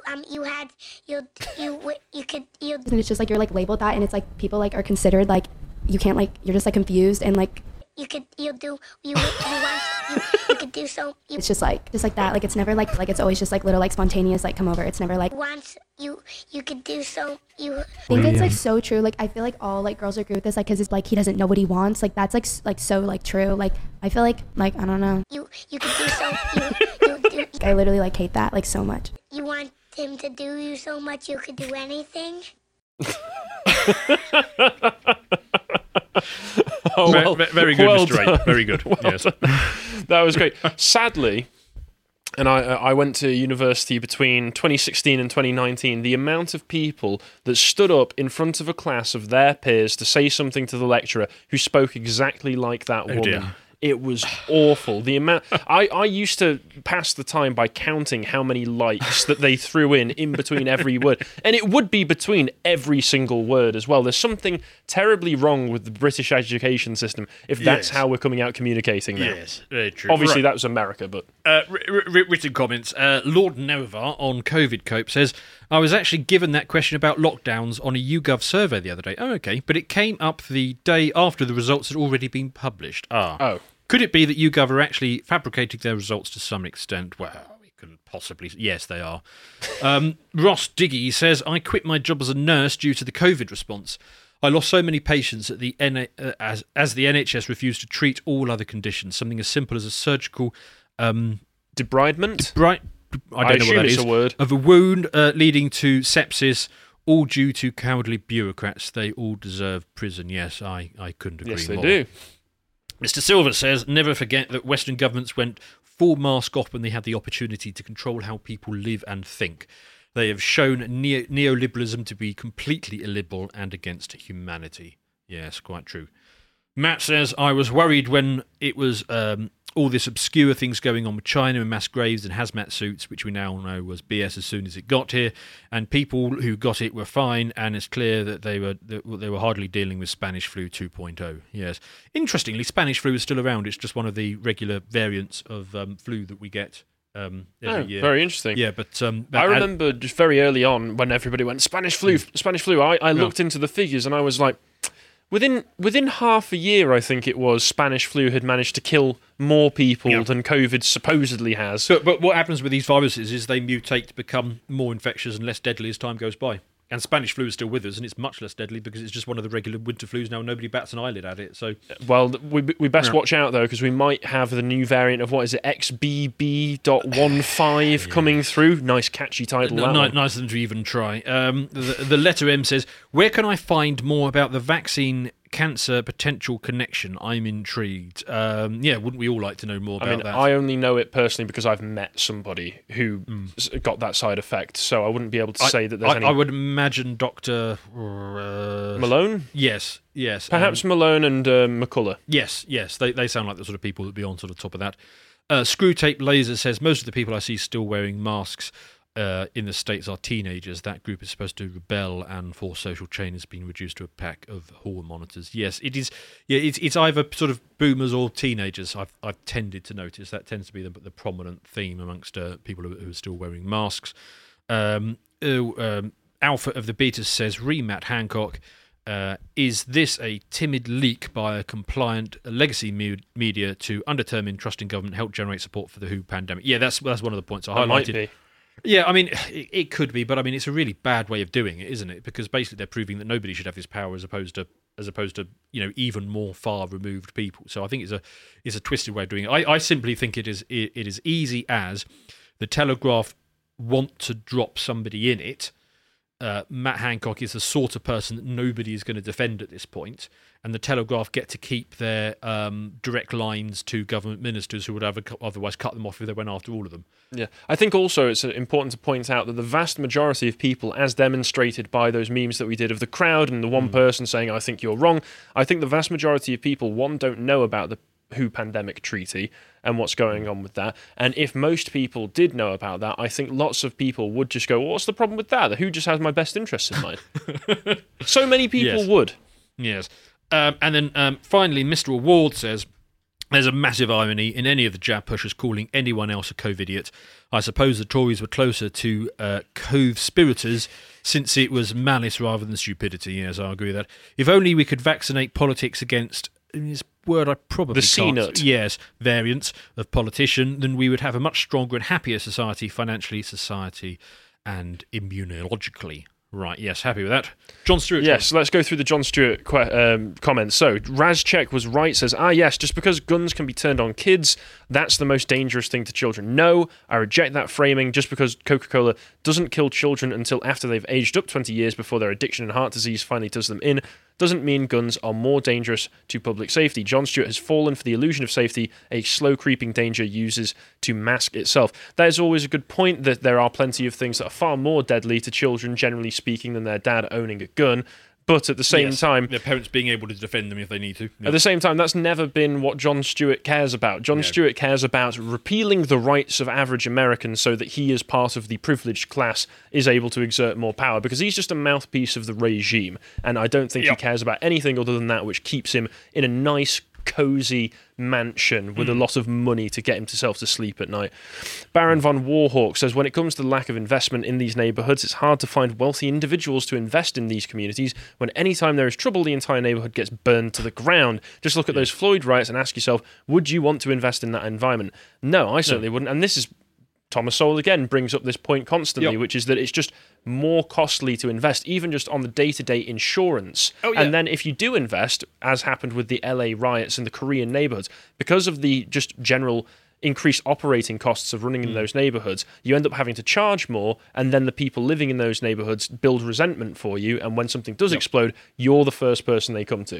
could. And it's just like you're like labeled that, and it's like people like are considered like you can't like you're just like confused and like you could do so. It's just like that. Like it's never like it's always just like little like spontaneous like come over. It's never like once you could do so. I think it's like so true. Like I feel like all like girls agree with this. Like because it's like he doesn't know what he wants. Like that's like so like true. Like I feel like I don't know. You could do so. You I literally like hate that like so much. You want him to do you so much you could do anything. Oh, well, very good, Mr. Drake. Very good. Yes. That was great. Sadly, and I went to university between 2016 and 2019, the amount of people that stood up in front of a class of their peers to say something to the lecturer who spoke exactly like that woman. Dear. It was awful. The amount I used to pass the time by counting how many likes that they threw in between every word. And it would be between every single word as well. There's something terribly wrong with the British education system if that's how we're coming out communicating now. Yes, very true. Obviously, Right. that was America, but... Written comments. Lord Nova on COVID Cope says, I was actually given that question about lockdowns on a YouGov survey the other day. Oh, okay. But it came up the day after the results had already been published. Oh. Could it be that YouGov are actually fabricating their results to some extent? Well, we couldn't possibly... Yes, they are. Ross Diggy says, I quit my job as a nurse due to the COVID response. I lost so many patients at the as the NHS refused to treat all other conditions, something as simple as a surgical... debridement? I don't know what that is. It's a word. Of a wound leading to sepsis, all due to cowardly bureaucrats. They all deserve prison. Yes, I couldn't agree more. Yes, they do. Mr. Silver says, never forget that Western governments went full mask off when they had the opportunity to control how people live and think. They have shown neoliberalism to be completely illiberal and against humanity. Yes, quite true. Matt says, I was worried when it was all this obscure things going on with China and mass graves and hazmat suits, which we now know was BS as soon as it got here, and people who got it were fine, and it's clear that they were hardly dealing with Spanish flu 2.0. Yes. Interestingly, Spanish flu is still around. It's just one of the regular variants of flu that we get every year. Very interesting. Yeah, but I remember just very early on when everybody went, Spanish flu. I looked into the figures and I was like, Within half a year, I think it was, Spanish flu had managed to kill more people than COVID supposedly has. So, but what happens with these viruses is they mutate to become more infectious and less deadly as time goes by. And Spanish flu is still with us, and it's much less deadly because it's just one of the regular winter flus now. Nobody bats an eyelid at it. So, well, we best watch out though, because we might have the new variant of what is it, XBB.15 coming through. Nice catchy title. Nice of them to even try. The letter M says, "Where can I find more about the vaccine cancer potential connection? I'm intrigued." Wouldn't we all like to know more about that? I only know it personally because I've met somebody who got that side effect, so I wouldn't be able to say that there's any... I would imagine Dr. Malone? Yes. Perhaps Malone and McCullough. Yes. They sound like the sort of people that would be on sort of top of that. Screwtape Laser says, most of the people I see still wearing masks in the States are teenagers. That group is supposed to rebel and force social change has been reduced to a pack of hall monitors. Yes, it is. Yeah, it's either sort of boomers or teenagers. I've tended to notice that tends to be the prominent theme amongst people who are still wearing masks. Alpha of the Beaters says, Matt Hancock, is this a timid leak by a compliant legacy media to undetermined trust in government help generate support for the WHO pandemic? Yeah, that's one of the points I highlighted. Might be. Yeah, I mean, it could be, but I mean, it's a really bad way of doing it, isn't it? Because basically they're proving that nobody should have this power as opposed to even more far removed people. So I think it's a twisted way of doing it. I simply think it is easy as the Telegraph want to drop somebody in it. Matt Hancock is the sort of person that nobody is going to defend at this point, and the Telegraph get to keep their direct lines to government ministers who would otherwise cut them off if they went after all of them. Yeah, I think also it's important to point out that the vast majority of people, as demonstrated by those memes that we did of the crowd and the one person saying, I think you're wrong, I think the vast majority of people, one, don't know about the WHO pandemic treaty and what's going on with that. And if most people did know about that, I think lots of people would just go, well, what's the problem with that? The WHO just has my best interests in mind. So many people would. Yes. And then finally, Mr. Award says, There's a massive irony in any of the jab pushers calling anyone else a COVID-idiot. I suppose the Tories were closer to Cove-spiriters since it was malice rather than stupidity. Yes, I agree with that. If only we could vaccinate politics against this word I probably the can't. C-nut. Yes, variants of politician, then we would have a much stronger and happier society, financially, society, and immunologically. Right, yes, happy with that. John Stewart. Yes, let's go through the John Stewart comments. So, Razchek was right, says, yes, just because guns can be turned on kids, that's the most dangerous thing to children. No, I reject that framing. Just because Coca-Cola doesn't kill children until after they've aged up 20 years before their addiction and heart disease finally does them in, doesn't mean guns are more dangerous to public safety. John Stewart has fallen for the illusion of safety a slow creeping danger uses to mask itself. That is always a good point, that there are plenty of things that are far more deadly to children, generally speaking, than their dad owning a gun. But at the same time... their parents being able to defend them if they need to. Yep. At the same time, that's never been what John Stewart cares about. John Stewart cares about repealing the rights of average Americans so that he, as part of the privileged class, is able to exert more power, because he's just a mouthpiece of the regime. And I don't think he cares about anything other than that which keeps him in a nice, cosy mansion with a lot of money to get himself to sleep at night. Baron von Warhawk says, when it comes to the lack of investment in these neighbourhoods, it's hard to find wealthy individuals to invest in these communities when any time there is trouble, the entire neighbourhood gets burned to the ground. Just look at those Floyd riots and ask yourself, would you want to invest in that environment? No, I certainly wouldn't. And this is Thomas Sowell again brings up this point constantly, which is that it's just more costly to invest, even just on the day-to-day insurance. And then if you do invest, as happened with the LA riots and the Korean neighborhoods, because of the just general increased operating costs of running in those neighborhoods, you end up having to charge more, and then the people living in those neighborhoods build resentment for you, and when something does explode, you're the first person they come to.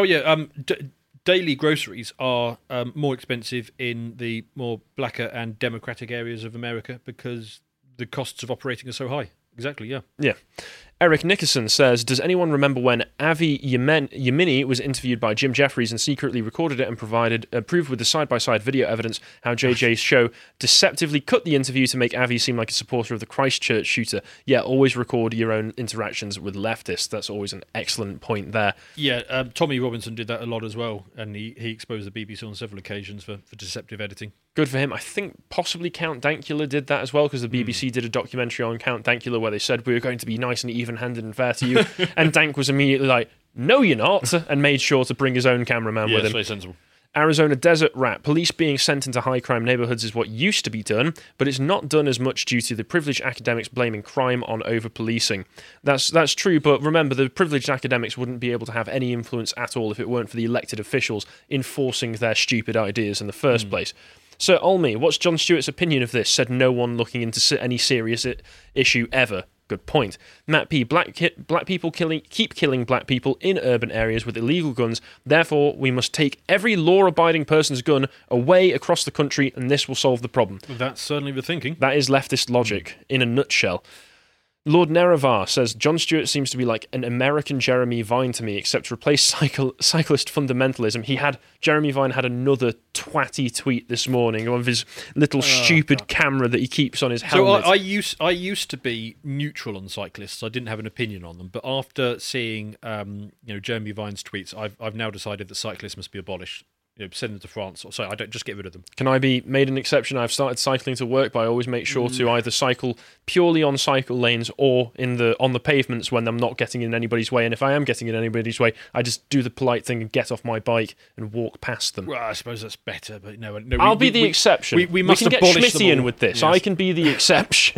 Daily groceries are more expensive in the more blacker and democratic areas of America because the costs of operating are so high. Exactly, yeah. Eric Nickerson says, does anyone remember when Avi Yemini was interviewed by Jim Jeffries and secretly recorded it and proved with the side-by-side video evidence how JJ's show deceptively cut the interview to make Avi seem like a supporter of the Christchurch shooter? Yeah, always record your own interactions with leftists. That's always an excellent point there. Yeah, Tommy Robinson did that a lot as well, and he exposed the BBC on several occasions for deceptive editing. Good for him. I think possibly Count Dankula did that as well, because the BBC did a documentary on Count Dankula where they said we were going to be nice and even-handed and fair to you, and Dank was immediately like, no you're not, and made sure to bring his own cameraman with him. Very sensible. Arizona Desert Rat. Police being sent into high-crime neighborhoods is what used to be done, but it's not done as much due to the privileged academics blaming crime on over-policing. That's true, but remember, the privileged academics wouldn't be able to have any influence at all if it weren't for the elected officials enforcing their stupid ideas in the first place. Sir Olmy, what's John Stewart's opinion of this? Said no one looking into any serious issue ever. Good point. Matt P. Black people keep killing black people in urban areas with illegal guns. Therefore, we must take every law-abiding person's gun away across the country, and this will solve the problem. That's certainly the thinking. That is leftist logic in a nutshell. Lord Nerevar says, John Stewart seems to be like an American Jeremy Vine to me, except to replace cyclist fundamentalism. Jeremy Vine had another twatty tweet this morning of his little stupid camera that he keeps on his helmet. So I used to be neutral on cyclists. I didn't have an opinion on them, but after seeing Jeremy Vine's tweets, I've now decided that cyclists must be abolished. Send them to France. Sorry, I don't just get rid of them. Can I be made an exception? I've started cycling to work, but I always make sure to either cycle purely on cycle lanes or on the pavements when I'm not getting in anybody's way. And if I am getting in anybody's way, I just do the polite thing and get off my bike and walk past them. Well, I suppose that's better, but no. I'll be the exception. We must can get Schmitty in with this. Yes. I can be the exception.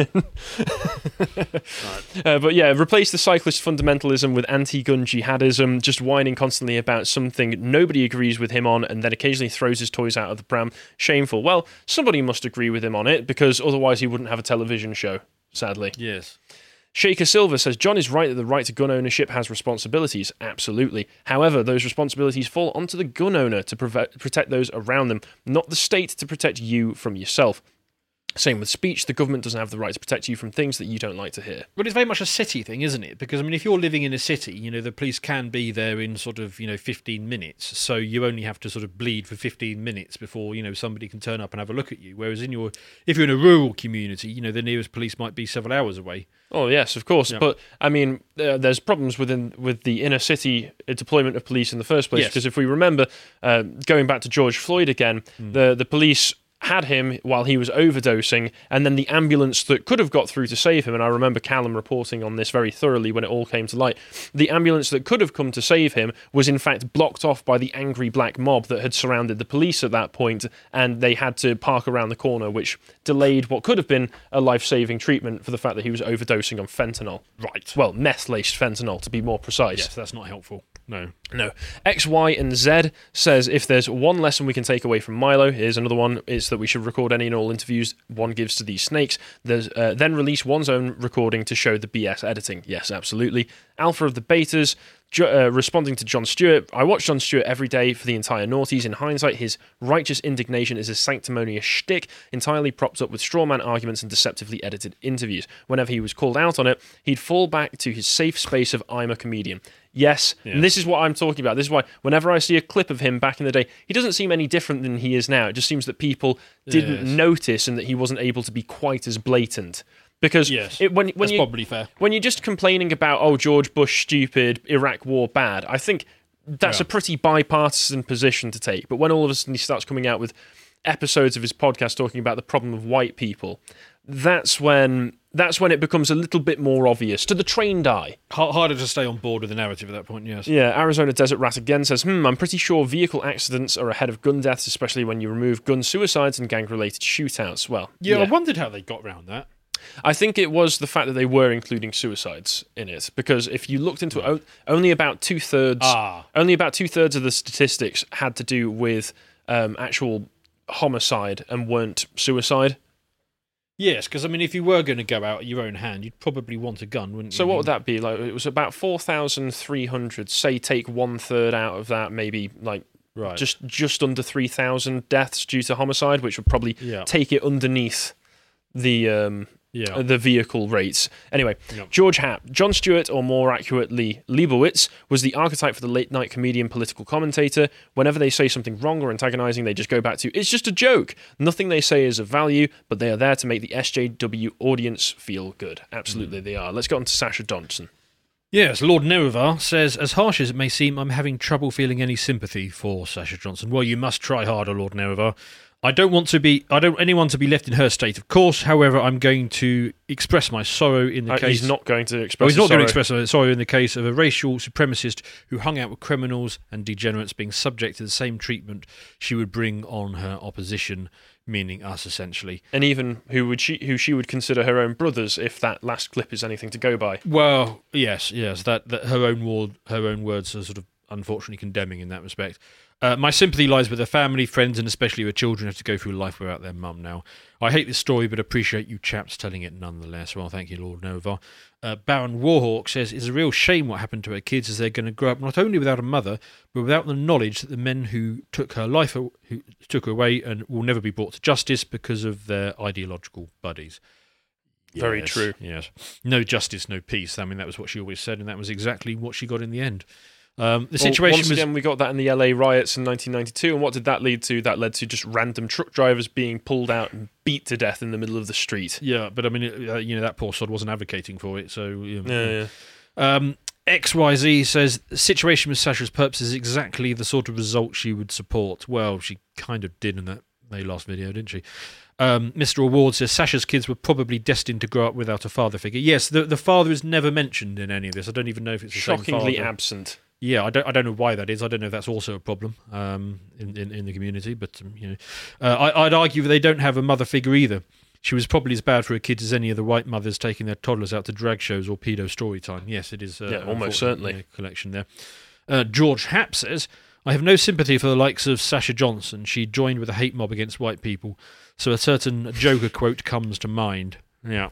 But yeah, replace the cyclist fundamentalism with anti-gun jihadism, just whining constantly about something nobody agrees with him on, and then occasionally throws his toys out of the pram. Shameful. Well, somebody must agree with him on it, because otherwise he wouldn't have a television show, sadly. Yes. Shaker Silver says, John is right that the right to gun ownership has responsibilities. Absolutely. However, those responsibilities fall onto the gun owner to protect those around them, not the state to protect you from yourself. Same with speech. The government doesn't have the right to protect you from things that you don't like to hear. But it's very much a city thing, isn't it? Because, I mean, if you're living in a city, the police can be there in sort of, 15 minutes. So you only have to sort of bleed for 15 minutes before, somebody can turn up and have a look at you. Whereas if you're in a rural community, the nearest police might be several hours away. Oh, yes, of course. Yeah. But, I mean, there's problems with the inner city deployment of police in the first place. Yes. Because if we remember, going back to George Floyd again, the police had him while he was overdosing, and then the ambulance that could have got through to save him, and I remember Callum reporting on this very thoroughly when it all came to light, the ambulance that could have come to save him was in fact blocked off by the angry black mob that had surrounded the police at that point, and they had to park around the corner, which delayed what could have been a life-saving treatment for the fact that he was overdosing on fentanyl. Right. Well, meth-laced fentanyl, to be more precise. Yes, that's not helpful. No. X, Y, and Z says if there's one lesson we can take away from Milo, here's another one, it's that we should record any and all interviews one gives to these snakes. There's then release one's own recording to show the BS editing. Yes, absolutely. Alpha of the Betas, responding to Jon Stewart, I watch Jon Stewart every day for the entire noughties. In hindsight, his righteous indignation is a sanctimonious shtick, entirely propped up with strawman arguments and deceptively edited interviews. Whenever he was called out on it, he'd fall back to his safe space of I'm a comedian. Yes, and this is what I'm talking about. This is why whenever I see a clip of him back in the day, he doesn't seem any different than he is now. It just seems that people didn't notice and that he wasn't able to be quite as blatant. Because that's probably fair. When you're just complaining about, George Bush stupid, Iraq war bad, I think that's a pretty bipartisan position to take. But when all of a sudden he starts coming out with episodes of his podcast talking about the problem of white people, that's when it becomes a little bit more obvious to the trained eye. Harder to stay on board with the narrative at that point, yes. Yeah, Arizona Desert Rat again says, I'm pretty sure vehicle accidents are ahead of gun deaths, especially when you remove gun suicides and gang-related shootouts. Well, yeah, I wondered how they got around that. I think it was the fact that they were including suicides in it, because if you looked into it, only about two-thirds of the statistics had to do with actual homicide and weren't suicide. Yes, because, I mean, if you were going to go out at your own hand, you'd probably want a gun, wouldn't you? So what would that be? Like, it was about 4,300. Say take 1/3 out of that, maybe like just under 3,000 deaths due to homicide, which would probably take it underneath the vehicle rates. Anyway, George Happ, Jon Stewart, or more accurately, Leibowitz, was the archetype for the late-night comedian political commentator. Whenever they say something wrong or antagonizing, they just go back to, it's just a joke. Nothing they say is of value, but they are there to make the SJW audience feel good. Absolutely, they are. Let's get on to Sasha Johnson. Yes, Lord Nerevar says, as harsh as it may seem, I'm having trouble feeling any sympathy for Sasha Johnson. Well, you must try harder, Lord Nerevar. I don't want anyone to be left in her state, of course. However, I'm going to express my sorrow in the case... He's not going to express He's not going to express sorrow in the case of a racial supremacist who hung out with criminals and degenerates being subject to the same treatment she would bring on her opposition, meaning us, essentially. And even who she would consider her own brothers, if that last clip is anything to go by. Well, yes, that her own words are sort of unfortunately condemning in that respect. My sympathy lies with her family, friends, and especially her children who have to go through life without their mum now. I hate this story, but appreciate you chaps telling it nonetheless. Well, thank you, Lord Nova. Baron Warhawk says, it's a real shame what happened to her kids, as they're going to grow up not only without a mother, but without the knowledge that the men who took her away and will never be brought to justice because of their ideological buddies. Very true. Yes. No justice, no peace. I mean, that was what she always said, and that was exactly what she got in the end. The situation once again, we got that in the LA riots in 1992, and what did that lead to? That led to just random truck drivers being pulled out and beat to death in the middle of the street. Yeah, but I mean, that poor sod wasn't advocating for it, so... XYZ says, the situation with Sasha's Perps is exactly the sort of result she would support. Well, she kind of did in that May last video, didn't she? Mr. Award says, Sasha's kids were probably destined to grow up without a father figure. Yes, the father is never mentioned in any of this. I don't even know if it's the same father. Shockingly absent. Yeah, I don't know why that is. I don't know if that's also a problem in the community, but I'd argue they don't have a mother figure either. She was probably as bad for her kids as any of the white mothers taking their toddlers out to drag shows or pedo story time. Yes, it is. Almost certainly. Collection there. George Happ says, I have no sympathy for the likes of Sasha Johnson. She joined with a hate mob against white people, so a certain Joker quote comes to mind. Yeah.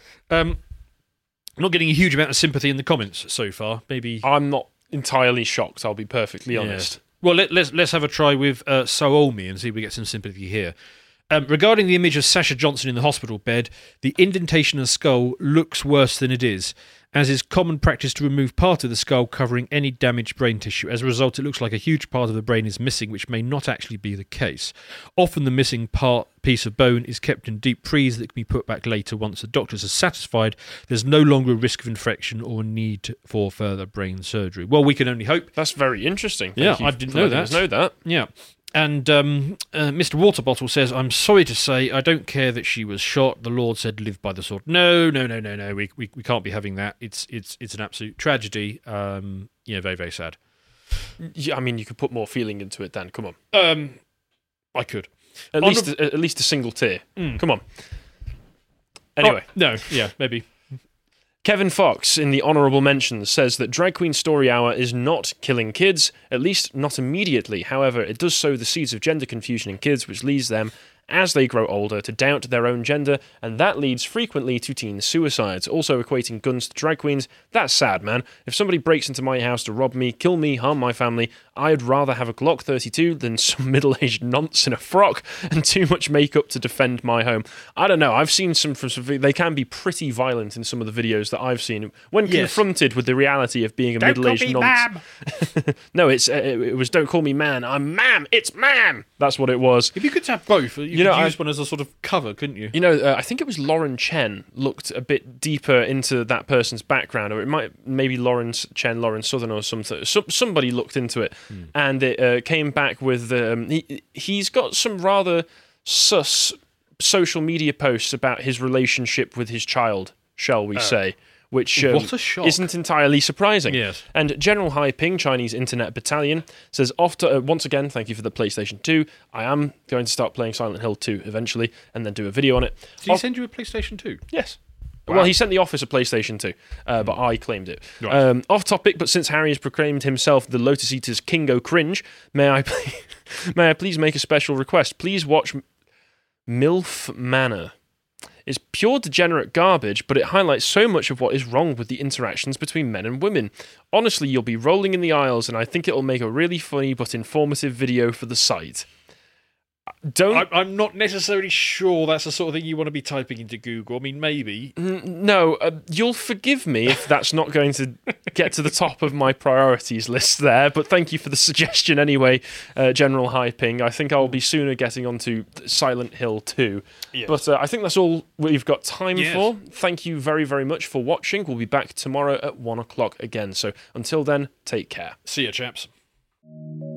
Not getting a huge amount of sympathy in the comments so far. Maybe I'm not entirely shocked, I'll be perfectly honest. Well, let's have a try with Saomi and see if we get some sympathy here. Regarding the image of Sasha Johnson in the hospital bed, the indentation of the skull looks worse than it is, as is common practice to remove part of the skull covering any damaged brain tissue. As a result, it looks like a huge part of the brain is missing, which may not actually be the case. Often the missing piece of bone is kept in deep freeze that can be put back later once the doctors are satisfied there's no longer a risk of infection or need for further brain surgery. Well, we can only hope. That's very interesting. Yeah, I didn't know that. Yeah. And Mr. Waterbottle says, I'm sorry to say, I don't care that she was shot. The Lord said, live by the sword. No. We can't be having that. It's an absolute tragedy. Very, very sad. Yeah, I mean, you could put more feeling into it, Dan. Come on. I could. At least a single tear. Come on. Anyway. Maybe. Kevin Fox, in the honourable mentions, says that Drag Queen Story Hour is not killing kids, at least not immediately. However, it does sow the seeds of gender confusion in kids, which leads them, as they grow older, to doubt their own gender, and that leads frequently to teen suicides. Also equating guns to drag queens, that's sad, man. If somebody breaks into my house to rob me, kill me, harm my family, I'd rather have a Glock 32 than some middle-aged nonce in a frock and too much makeup to defend my home. I don't know, I've seen some they can be pretty violent in some of the videos that I've seen. When confronted with the reality of being a middle-aged nonce... No, it was don't call me man, I'm ma'am, it's ma'am! That's what it was. If you could have both, you could use one as a sort of cover, couldn't you? I think it was Lauren Chen looked a bit deeper into that person's background, or it might maybe Lauren Southern or something. Somebody looked into it, and it came back with he's got some rather sus social media posts about his relationship with his child, shall we say. Which what a shock. Isn't entirely surprising. Yes. And General Hai Ping, Chinese Internet Battalion, says, once again, thank you for the PlayStation 2. I am going to start playing Silent Hill 2 eventually, and then do a video on it. Did he send you a PlayStation 2? Yes. Wow. Well, he sent the office a PlayStation 2, but I claimed it. Right. Off topic, but since Harry has proclaimed himself the Lotus Eater's Kingo Cringe, may I please make a special request? Please watch MILF Manor. It's pure degenerate garbage, but it highlights so much of what is wrong with the interactions between men and women. Honestly, you'll be rolling in the aisles, and I think it'll make a really funny but informative video for the site. I'm not necessarily sure that's the sort of thing you want to be typing into Google. I mean, maybe. No, you'll forgive me if that's not going to get to the top of my priorities list there, but thank you for the suggestion anyway, General Hai Ping. I think I'll be sooner getting onto Silent Hill 2. Yes. But I think that's all we've got time for. Thank you very, very much for watching. We'll be back tomorrow at 1 o'clock again. So until then, take care. See ya, chaps.